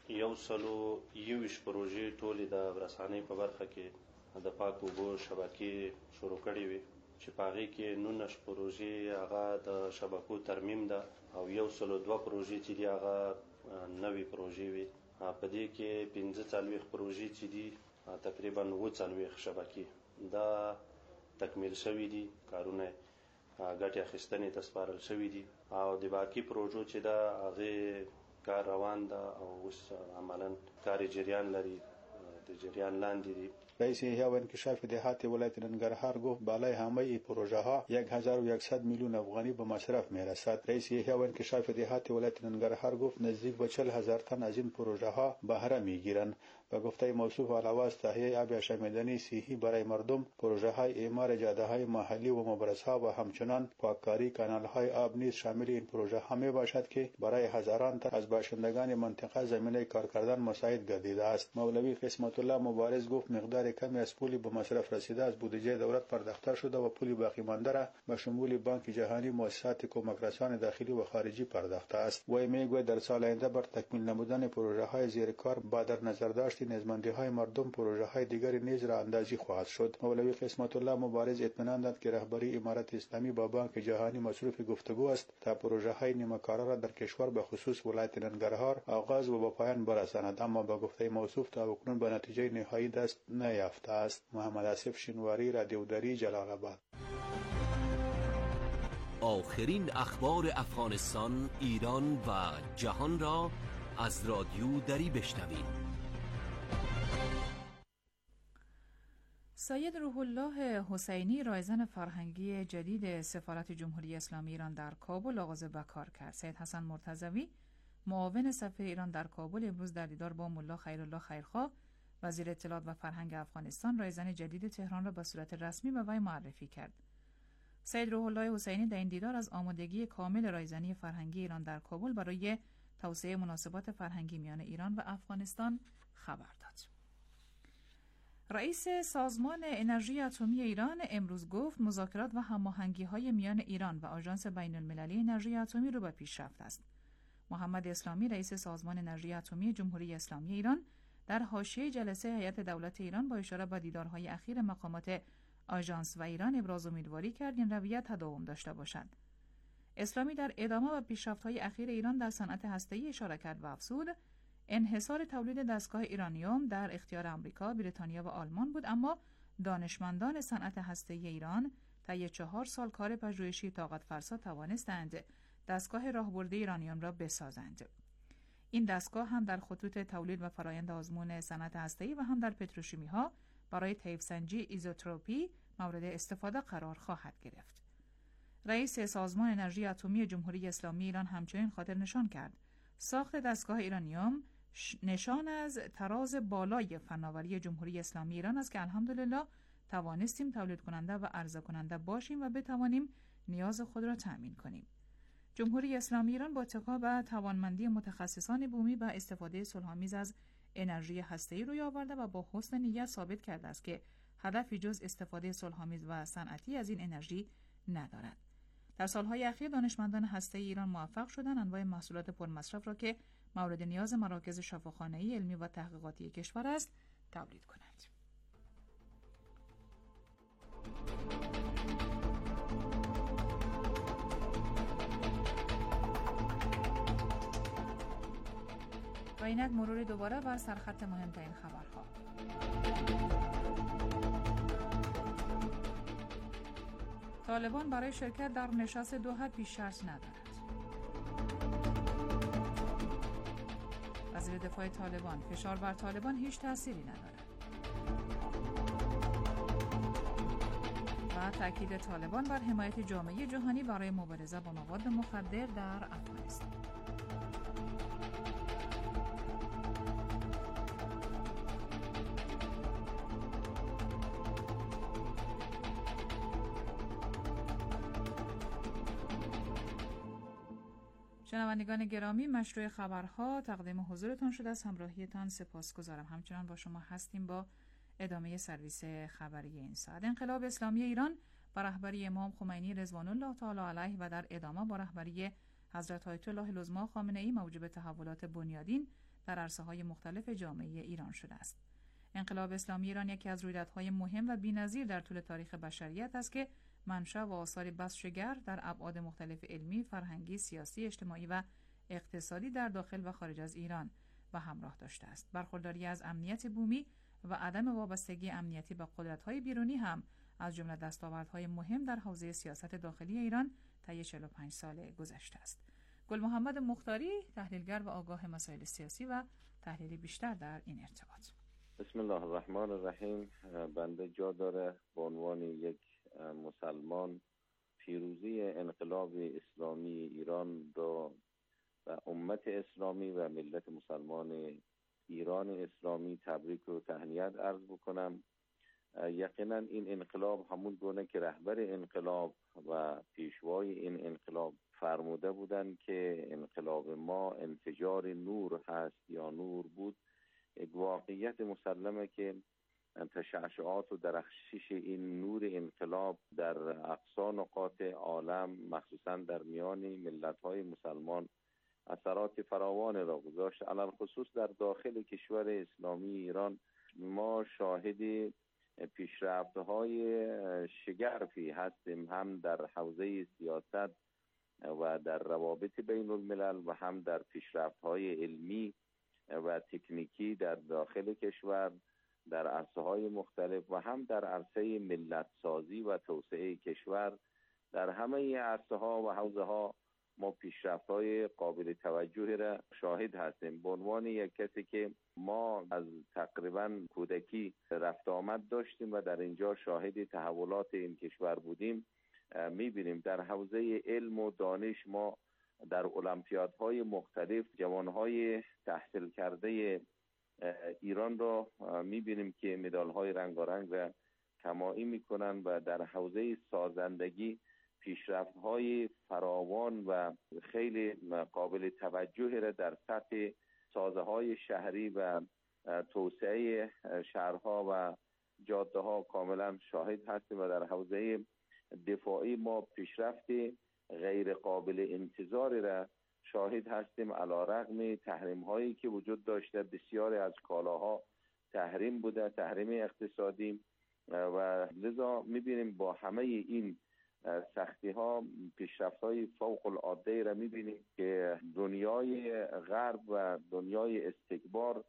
121 پروژې ټولې د رسانۍ په برخه کې د پاکو اوبو شبکې شروع کړې وې چې په هغې کې 19 پروژې هغه د شبکو ترمیم ده او 102 پروژې چې دي هغه نوې پروژې وې. په دې کې 45 پروژې چې دي تقریبا 40 شبکې دا تکمیل شوي دي، کارونه ګټې اخیستنې ته سپارل شوي دي او د باقي پروژو چې دا هغې کار روان ده او اوس عملا کار جریان لري، د جریان لاندې دي. رئیس احیا و انکشاف دهات ولایت ننگرهار گفت بالای همه این پروژه ها 1100 میلیون افغانی به مصرف می رسد. رئیس احیا و انکشاف دهات ولایت ننگرهار گفت نزدیک به 40,000 تن از این پروژه ها بهره می گیرند. و گفته موصوف علاوه از تهیه آب شمیدنی صحی برای مردم، پروژه های اعمار جاده های محلی و مبرزها و همچنان پاککاری کانال های آب نیز شامل این پروژه ها می باشد که برای هزاران تن از باشندگان منطقه زمینه کار کردن مساعد گردیده است. مولوی قسمت الله مبارز گفت مقدار کمی از پولی به مصرف رسیده از بودجه دولت پرداخته شده و پولی باقی مانده را به شمول بانک جهانی، مؤسسات کمک رسان داخلی و خارجی پرداخته است. و میگوید در سال آینده بر تکمیل نمودن پروژه های زیر کار با در نظر داشت نیازمندی های مردم پروژه های دیگری نیز راه اندازی خواهد شد. مولوی قسمت الله مبارز اطمینان داد که رهبری امارت اسلامی با بانک جهانی مصروف گفتگو است تا پروژه های نیمه‌کاره را در کشور به خصوص ولایت ننگرهار آغاز و به پایان برساند، اما با گفته موصوف تا اکنون به نتیجه نهایی دست نیافته است. محمد آصف شینواری، رادیو دری، جلال آباد. آخرین اخبار افغانستان، ایران و جهان را از رادیو دری بشنوید. سید روح الله حسینی، رایزن فرهنگی جدید سفارت جمهوری اسلامی ایران در کابل آغاز به کار کرد. سید حسن مرتضوی، معاون سفیر ایران در کابل، امروز در دیدار با ملا خیرالله خیرخواه، وزیر اطلاعات و فرهنگ افغانستان، رایزن جدید تهران را به صورت رسمی به وی معرفی کرد. سید روح الله حسینی در این دیدار از آمادگی کامل رایزنی فرهنگی ایران در کابل برای توسعه مناسبات فرهنگی میان ایران و افغانستان خبر داد. رئیس سازمان انرژی اتمی ایران امروز گفت مذاکرات و هماهنگی‌های میان ایران و آژانس بین‌المللی انرژی اتمی رو به پیشرفت است. محمد اسلامی، رئیس سازمان انرژی اتمی جمهوری اسلامی ایران، در حاشیه جلسه هیئت دولت ایران با اشاره به دیدارهای اخیر مقامات آژانس و ایران ابراز امیدواری کرد این رویه تداوم داشته باشد. اسلامی در ادامه به پیشرفت‌های اخیر ایران در صنعت هسته‌ای اشاره کرد و افزود انحصار تولید دستگاه ایرانیوم در اختیار آمریکا، بریتانیا و آلمان بود، اما دانشمندان صنعت هسته‌ای ایران طی 4 سال کار پژوهشی طاقت فرسا توانستند دستگاه راهبرده ایرانیوم را بسازند. این دستگاه هم در خطوط تولید و فرایند آزمون صنعت هسته‌ای و هم در پتروشیمی‌ها برای طیف‌سنجی ایزوتروپی مورد استفاده قرار خواهد گرفت. رئیس سازمان انرژی اتمی جمهوری اسلامی ایران همچنین خاطر نشان کرد ساخت دستگاه ایرانیوم نشان از تراز بالای فناوری جمهوری اسلامی ایران است که الحمدلله توانستیم تولید کننده و عرضه کننده باشیم و بتوانیم نیاز خود را تأمین کنیم. جمهوری اسلامی ایران با اتکا به توانمندی متخصصان بومی و استفاده صلح‌آمیز از انرژی هسته‌ای روی آورده و با حسن نیت ثابت کرده است که هدفی جز استفاده صلح‌آمیز و صنعتی از این انرژی ندارد. در سالهای اخیر دانشمندان هسته‌ای ایران موفق شدند انواع محصولات پرمصرف را که مورد نیاز مراکز شفاخانه‌ای، علمی و تحقیقاتی کشور است تولید کنند. و اینک مرور دوباره بر سرخط مهمترین خبرها. طالبان برای شرکت در نشست دوحه پیش شرط ندارد. وزیر دفاع طالبان: فشار بر طالبان هیچ تأثیری ندارد. و تأکید طالبان بر حمایت جامعه جهانی برای مبارزه با مواد مخدر در افغانستان. شنوندگان گرامی، مشروع خبرها تقدیم حضورتان شده. از همراهیتان سپاسگزارم. همچنان با شما هستیم با ادامه سرویس خبری این ساعت. انقلاب اسلامی ایران با رهبری امام خمینی رضوان الله تعالی علیه و در ادامه با رهبری حضرت آیت الله العظما خامنه‌ای موجب تحولات بنیادین در عرصه‌های مختلف جامعه ایران شده است. انقلاب اسلامی ایران یکی از رویدادهای مهم و بی‌نظیر در طول تاریخ بشریت است که منشأ و آثار بس شگر در ابعاد مختلف علمی، فرهنگی، سیاسی، اجتماعی و اقتصادی در داخل و خارج از ایران به همراه داشته است. برخورداری از امنیت بومی و عدم وابستگی امنیتی به قدرت‌های بیرونی هم از جمله دستاوردهای مهم در حوزه سیاست داخلی ایران طی 45 سال گذشته است. گل محمد مختاری، تحلیلگر و آگاه مسائل سیاسی و تحلیلی بیشتر در این ارتباط. بسم الله الرحمن الرحیم. بنده جا داره به عنوان یک مسلمان پیروزی انقلاب اسلامی ایران را و امت اسلامی و ملت مسلمان ایران اسلامی تبریک و تهنیت عرض بکنم. یقینا این انقلاب همون گونه که رهبر انقلاب و پیشوای این انقلاب فرموده بودند که انقلاب ما انفجار نور هست یا نور بود، یک واقعیت مسلمه که تشعشعات و درخشش این نور انقلاب در اقصا نقاط عالم مخصوصا در میان ملت‌های مسلمان اثرات فراوان را گذاشت. علل خصوص در داخل کشور اسلامی ایران ما شاهد پیشرفت‌های شگرفی هستیم، هم در حوزه سیاست و در روابط بین الملل و هم در پیشرفت‌های علمی و تکنیکی در داخل کشور در عرصه‌های مختلف و هم در عرصه ملت سازی و توسعه کشور. در همه عرصه‌ها و حوزه‌ها ما پیشرفت‌های قابل توجهی را شاهد هستیم. به عنوان یک کسی که ما از تقریباً کودکی رفت آمد داشتیم و در اینجا شاهد تحولات این کشور بودیم، می‌بینیم در حوزه علم و دانش ما در المپیادهای مختلف جوانهای تحصیل کرده ایران را می‌بینیم که مدال‌های رنگارنگ را کمایی می‌کنند و در حوزه سازندگی پیشرفت‌های فراوان و خیلی قابل توجهی را در سطح سازه‌های شهری و توسعه شهرها و جاده‌ها کاملا شاهد هستیم و در حوزه دفاعی ما پیشرفت غیر قابل انتظاری را شاهد هستیم. علی‌رغم تحریم‌هایی که وجود داشته، بسیاری از کالاها تحریم بوده، تحریم اقتصادی، و لذا می‌بینیم با همه این سختی‌ها پیشرفت‌های فوق العاده را می‌بینیم که دنیای غرب و دنیای استکبار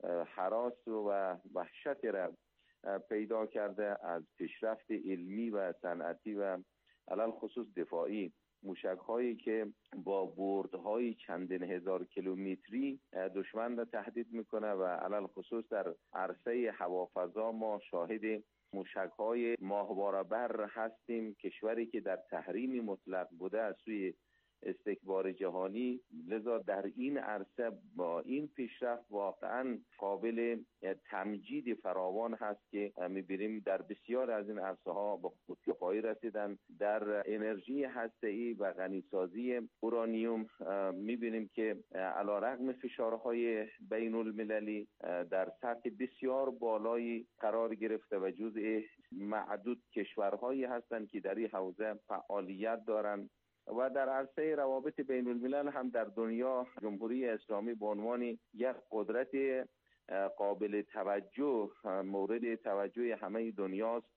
هراس و وحشت را پیدا کرده از پیشرفت علمی و صنعتی و علل خصوص دفاعی. موشک‌هایی که با بردهای چندین هزار کیلومتری دشمن را تهدید میکنه و علل خصوص در عرصه هوافضا ما شاهد موشک‌های ماهواره بر هستیم. کشوری که در تحریم مطلق بوده از سوی استکبار جهانی، لذا در این عرصه با این پیشرفت واقعا قابل تمجید فراوان هست که می‌بینیم در بسیار از این عرصه ها به خودکفایی رسیدن. در انرژی هسته‌ای و غنیسازی اورانیوم می‌بینیم که علی‌رغم فشارهای بین المللی در سطح بسیار بالایی قرار گرفته و جزء معدود کشورهایی هستند که در این حوزه فعالیت دارند. و در عرصه روابط بین الملل هم در دنیا جمهوری اسلامی به عنوان یک قدرت قابل توجه، مورد توجه همه دنیاست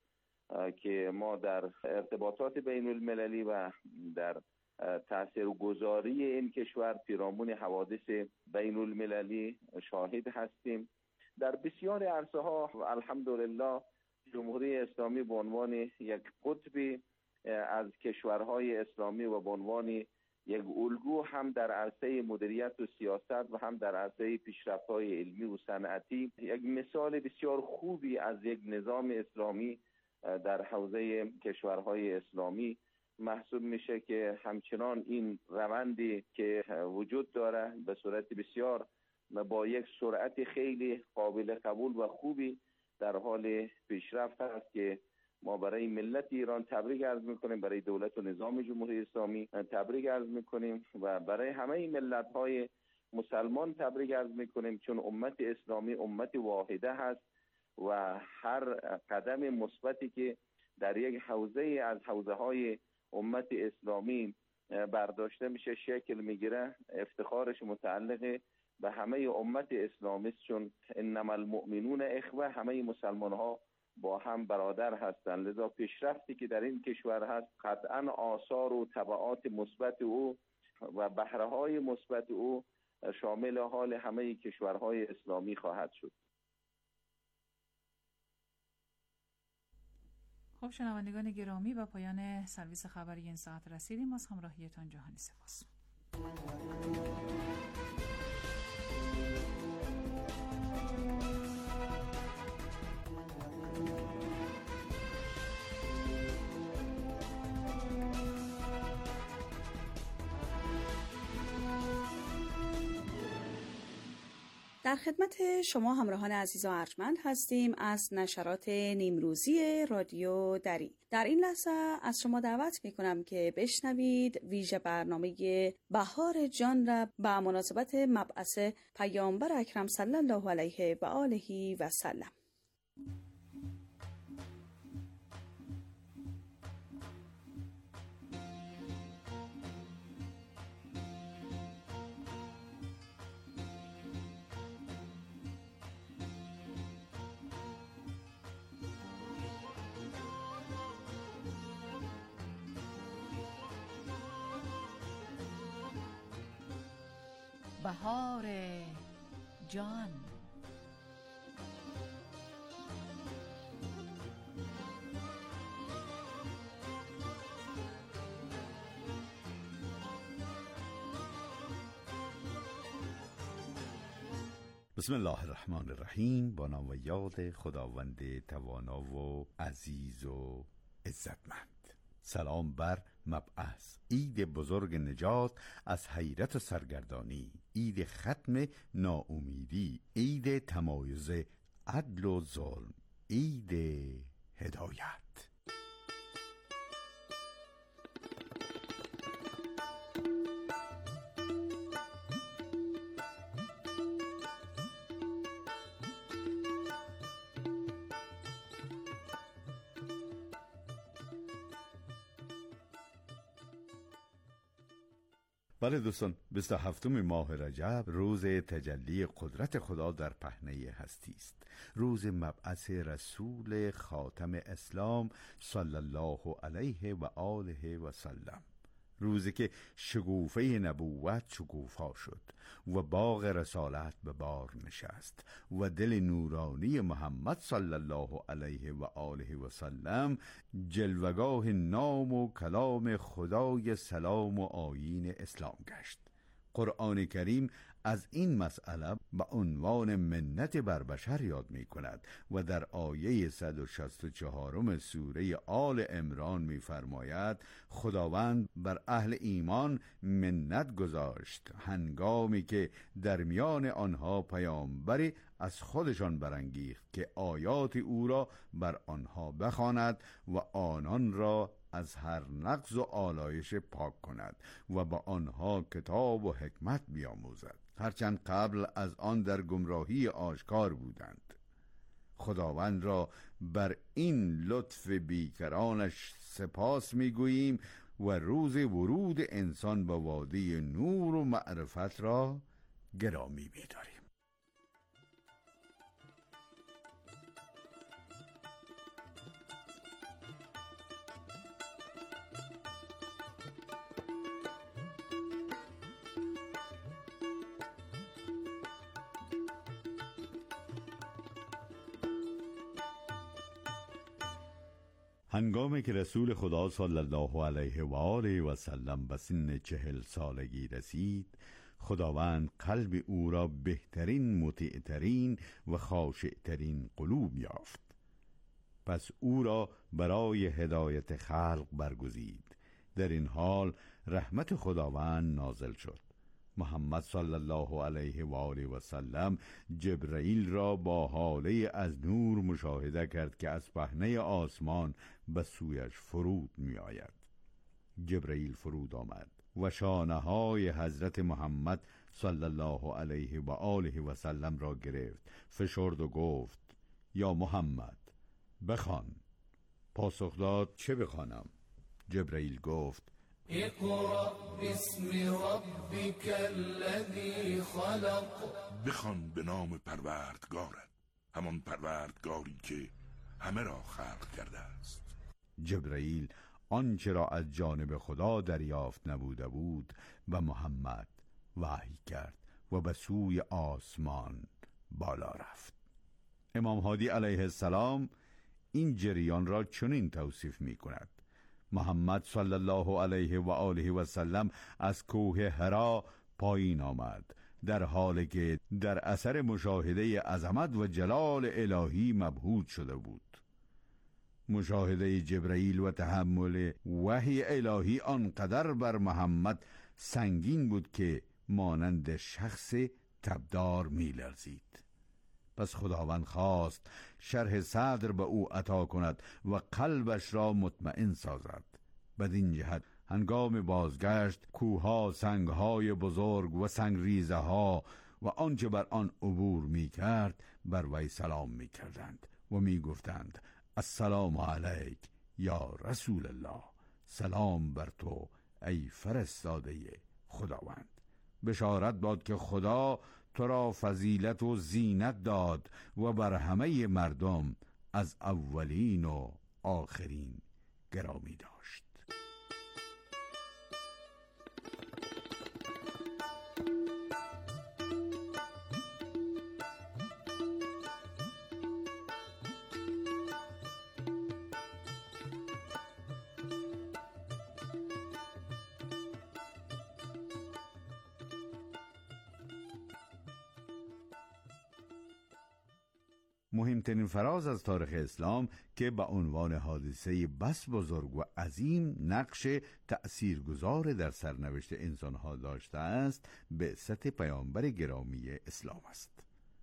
که ما در ارتباطات بین المللی و در تاثیرگذاری این کشور پیرامون حوادث بین المللی شاهد هستیم. در بسیار عرصه ها الحمدلله جمهوری اسلامی به عنوان یک قطبی از کشورهای اسلامی و به عنوان یک الگو هم در عرصه مدیریت و سیاست و هم در عرصه پیشرفت‌های علمی و صنعتی یک مثال بسیار خوبی از یک نظام اسلامی در حوزه کشورهای اسلامی محسوب میشه که همچنان این روندی که وجود داره به صورت بسیار با یک سرعت خیلی قابل قبول و خوبی در حال پیشرفت است که ما برای ملت ایران تبریک عرض میکنیم، برای دولت و نظام جمهوری اسلامی تبریک عرض میکنیم و برای همه ملت‌های مسلمان تبریک عرض میکنیم، چون امت اسلامی امت واحده هست و هر قدم مثبتی که در یک حوزه از حوزه‌های امت اسلامی برداشته میشه شکل میگیره، افتخارش متعلق به همه امت اسلامی است، چون انما المؤمنون اخوه، همه مسلمان ها با هم برادر هستند. لذا پیشرفتی که در این کشور هست قطعا آثار و تبعات مثبت او و بهره های مثبت او شامل حال همه کشورهای اسلامی خواهد شد. خب شنوندگان گرامی، و پایان سرویس خبری این ساعت رسیدیم. از همراهیتان جهانی سپاس. در خدمت شما همراهان عزیز و ارجمند هستیم از نشرات نیمروزی رادیو دری. در این لحظه از شما دعوت میکنم که بشنوید ویژه برنامه بهار جان را به مناسبت مبعث پیامبر اکرم صلی الله علیه و آله و سلم. بهار جان. بسم الله الرحمن الرحیم. با نام و یاد خداوند توانا و عزیز و عزتمند. سلام بر مبعث، عید بزرگ نجات از حیرت و سرگردانی، عید ختم ناامیدی، عید تمایز عدل و ظلم، عید هدایت. بله دوستان، 27 ماه رجب روز تجلی قدرت خدا در پهنه هستی است، روز مبعث رسول خاتم اسلام صلی الله علیه و آله و سلم، روزی که شگوفه نبوت شگوفا شد و باغ رسالت به بار نشست و دل نورانی محمد صلی الله علیه و آله و سلم جلوگاه نام و کلام خدای سلام و آیین اسلام گشت. قرآن کریم از این مسئله به عنوان منت بر بشر یاد می کند و در آیه 164 سوره آل عمران می فرماید خداوند بر اهل ایمان منت گذاشت هنگامی که در میان آنها پیامبری از خودشان برانگیخت که آیات او را بر آنها بخواند و آنان را از هر نقض و آلایش پاک کند و با آنها کتاب و حکمت بیاموزد، هرچند قبل از آن در گمراهی آشکار بودند. خداوند را بر این لطف بیکرانش سپاس میگوییم و روز ورود انسان به وادی نور و معرفت را گرامی می‌داریم. هنگامی که رسول خدا صلی الله علیه و آله و سلم به سن 40 سالگی رسید، خداوند قلب او را بهترین، مطیعترین و خاشعترین قلوب یافت. پس او را برای هدایت خلق برگزید. در این حال رحمت خداوند نازل شد. محمد صلی الله علیه و آله و سلم جبرئیل را با حاله از نور مشاهده کرد که از پهنه آسمان به سویش فرود می آید. جبرئیل فرود آمد و شانه های حضرت محمد صلی الله علیه و آله و سلم را گرفت، فشرد و گفت: یا محمد، بخوان. پاسخ داد: چه بخوانم؟ جبرئیل گفت: اقرأ باسم ربک الذی خلق. بخوان به نام پروردگارت، همان پروردگاری که همه را خلق کرده است. جبرئیل آنچه را از جانب خدا دریافت نبوده بود و محمد وحی کرد و به سوی آسمان بالا رفت. امام هادی علیه السلام این جریان را چنین توصیف می کند: محمد صلی الله علیه و آله و سلم از کوه حرا پایین آمد، در حالی که در اثر مشاهده عظمت و جلال الهی مبهوت شده بود. مشاهده جبرئیل و تحمل وحی الهی آنقدر بر محمد سنگین بود که مانند شخص تبدار می لرزید. پس خداوند خواست شرح صدر به او عطا کند و قلبش را مطمئن سازد. بدین جهت هنگام بازگشت کوها، سنگهای بزرگ و سنگریزه ها و آنچه بر آن عبور می کرد بر وی سلام می کردند و می گفتند: السلام علیک یا رسول الله، سلام بر تو ای فرستاده خداوند. بشارت باد که خدا تو را فضیلت و زینت داد و بر همه مردم از اولین و آخرین گرامی داشت. مهمترین فراز از تاریخ اسلام که به عنوان حادثه بس بزرگ و عظیم نقش تأثیرگذار در سرنوشت انسانها داشته است، بعثت پیامبر گرامی اسلام است.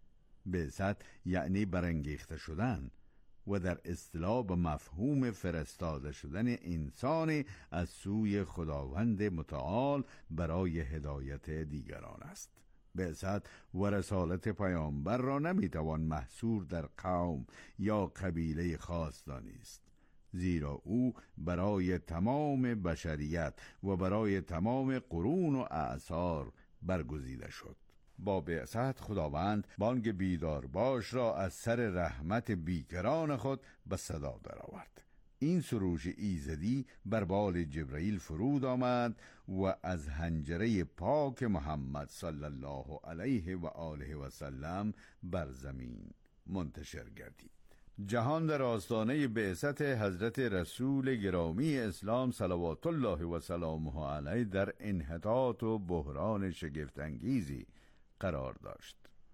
بعثت یعنی برانگیخته شدن و در اصطلاح به مفهوم فرستاده شدن انسان از سوی خداوند متعال برای هدایت دیگران است. بعثت و رسالت پیامبر را نمیتوان محصور در قوم یا قبیله خاص دانست، زیرا او برای تمام بشریت و برای تمام قرون و اعصار برگزیده شد. با بعثت خداوند بانگ بیدار باش را از سر رحمت بیکران خود به صدا درآورد. این سروش ایزدی بر بال جبرئیل فرود آمد و از حنجره پاک محمد صلی الله علیه و آله و سلم بر زمین منتشر گردید. جهان در آستانه بعثت حضرت رسول گرامی اسلام صلوات الله و سلامه علیه در انحطاط و بحران شگفت‌انگیزی قرار داشت.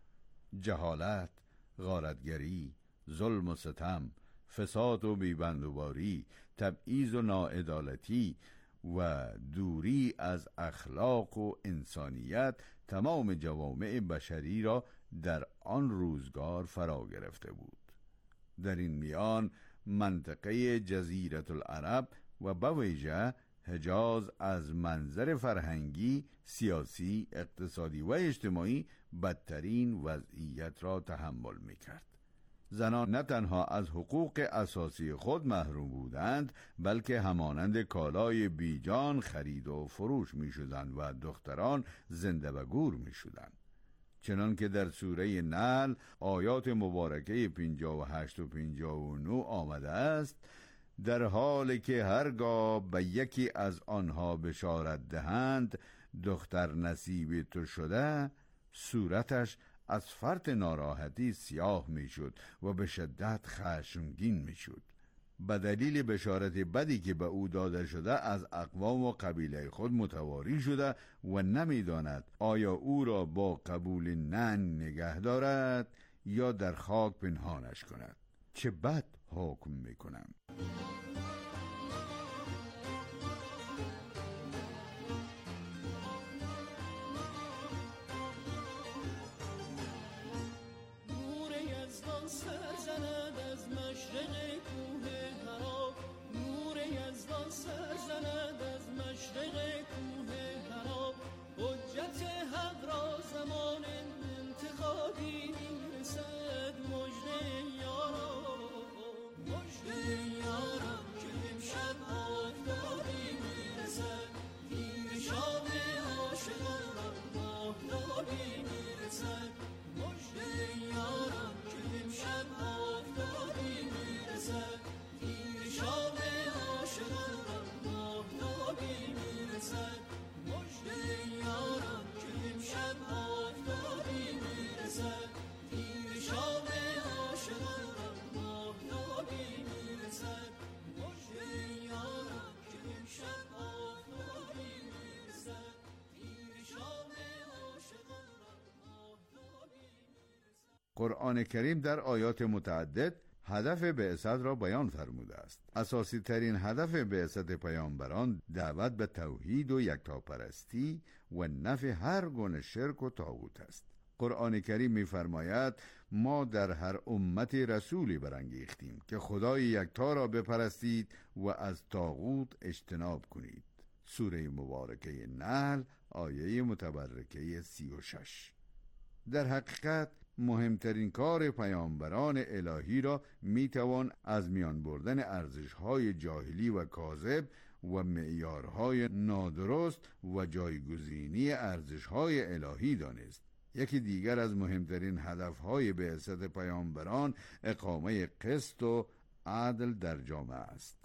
جهالت، غارتگری، ظلم و ستم، فساد و بیبندوباری، تبعیض و ناعدالتی و دوری از اخلاق و انسانیت تمام جوامع بشری را در آن روزگار فرا گرفته بود. در این میان منطقه جزیره العرب و به ویژه حجاز از منظر فرهنگی، سیاسی، اقتصادی و اجتماعی بدترین وضعیت را تحمل می‌کرد. زنان نه تنها از حقوق اساسی خود محروم بودند، بلکه همانند کالای بیجان خرید و فروش می شدند و دختران زنده و گور می شدند. چنان که در سوره نحل آیات مبارکه 58 و 59 آمده است: در حالی که هرگاه به یکی از آنها بشارت دهند دختر نصیب تو شده، صورتش از فرط ناراحتی سیاه می شد و به شدت خشمگین می شد. به دلیل بشارت بدی که به او داده شده از اقوام و قبیله خود متواری شده و نمیداند آیا او را با قبول ننگ نگه دارد یا در خاک پنهانش کند. چه بد حکم میکنم. قرآن کریم در آیات متعدد هدف بعثت را بیان فرموده است. اساسی ترین هدف بعثت پیامبران دعوت به توحید و یکتاپرستی و نفی هر گونه شرک و طاغوت است. قرآن کریم می‌فرماید ما در هر امتی رسولی برانگیختیم که خدای یکتا را بپرستید و از طاغوت اجتناب کنید. سوره مبارکه نحل آیه متبرکه 36. در حقیقت مهمترین کار پیامبران الهی را میتوان از میان بردن ارزش‌های جاهلی و کاذب و معیارهای نادرست و جایگزینی ارزش‌های الهی دانست. یکی دیگر از مهمترین هدف‌های بعثت پیامبران اقامه قسط و عدل در جامعه است.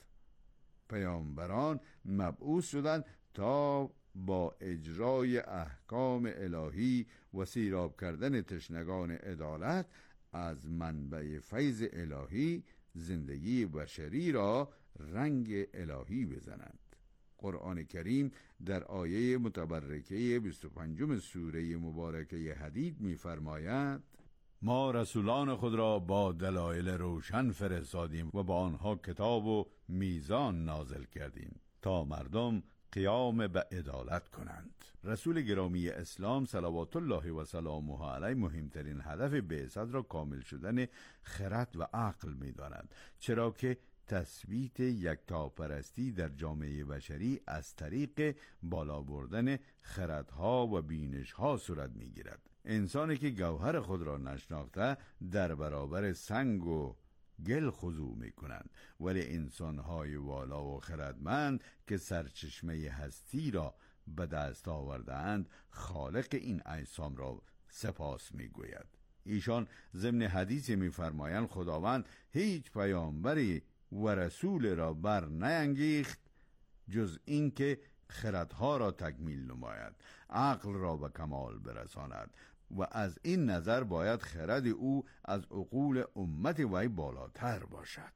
پیامبران مبعوث شدند تا با اجرای احکام الهی و سیراب کردن تشنگان عدالت از منبع فیض الهی زندگی بشری را رنگ الهی بزنند. قرآن کریم در آیه متبرکه 25 سوره مبارکه حدید می‌فرماید ما رسولان خود را با دلایل روشن فرستادیم و با آنها کتاب و میزان نازل کردیم تا مردم قیام به عدالت کنند. رسول گرامی اسلام صلوات الله و سلامه علیه مهمترین هدف بعثت را کامل شدن خرد و عقل می‌داند، چرا که تثبیت یکتاپرستی در جامعه بشری از طریق بالا بردن خردها و بینشها صورت می‌گیرد. انسانی که گوهر خود را نشناخته در برابر سنگ و گل خضوع می‌کنند، ولی انسان‌های والا و خردمند که سرچشمه هستی را به دست آورده‌اند خالق این اجسام را سپاس می‌گوید. ایشان ضمن حدیث می‌فرمایند خداوند هیچ پیامبری و رسول را بر نیانگیخت جز این که خردها را تکمیل نماید، عقل را به کمال برساند و از این نظر باید خرد او از عقول امت وی بالاتر باشد.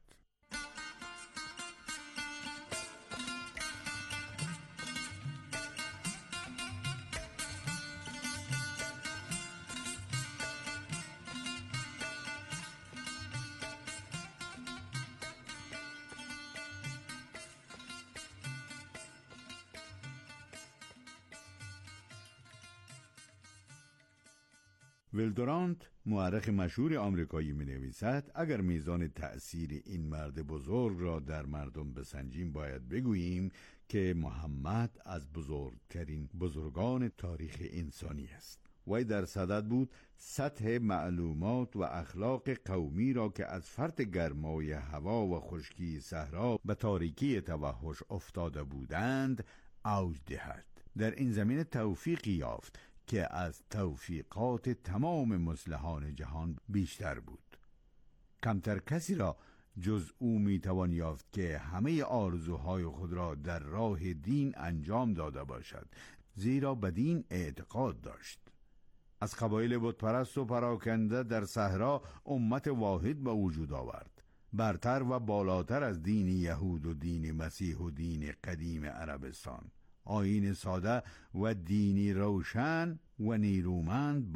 ویلدورانت مورخ مشهور آمریکایی می نویسد اگر میزان تأثیر این مرد بزرگ را در مردم بسنجیم باید بگوییم که محمد از بزرگترین بزرگان تاریخ انسانی است. وی در صدد بود سطح معلومات و اخلاق قومی را که از فرط گرمای هوا و خشکی صحرا به تاریکی توحش افتاده بودند اوج دهد. در این زمینه توفیقی یافت که از توفیقات تمام مصلحان جهان بیشتر بود. کمتر کسی را جز او میتوان یافت که همه آرزوهای خود را در راه دین انجام داده باشد، زیرا به دین اعتقاد داشت. از قبایل بتپرست و پراکنده در صحرا امت واحد به وجود آورد. برتر و بالاتر از دین یهود و دین مسیح و دین قدیم عربستان. آیین ساده و دینی روشن و نیرومند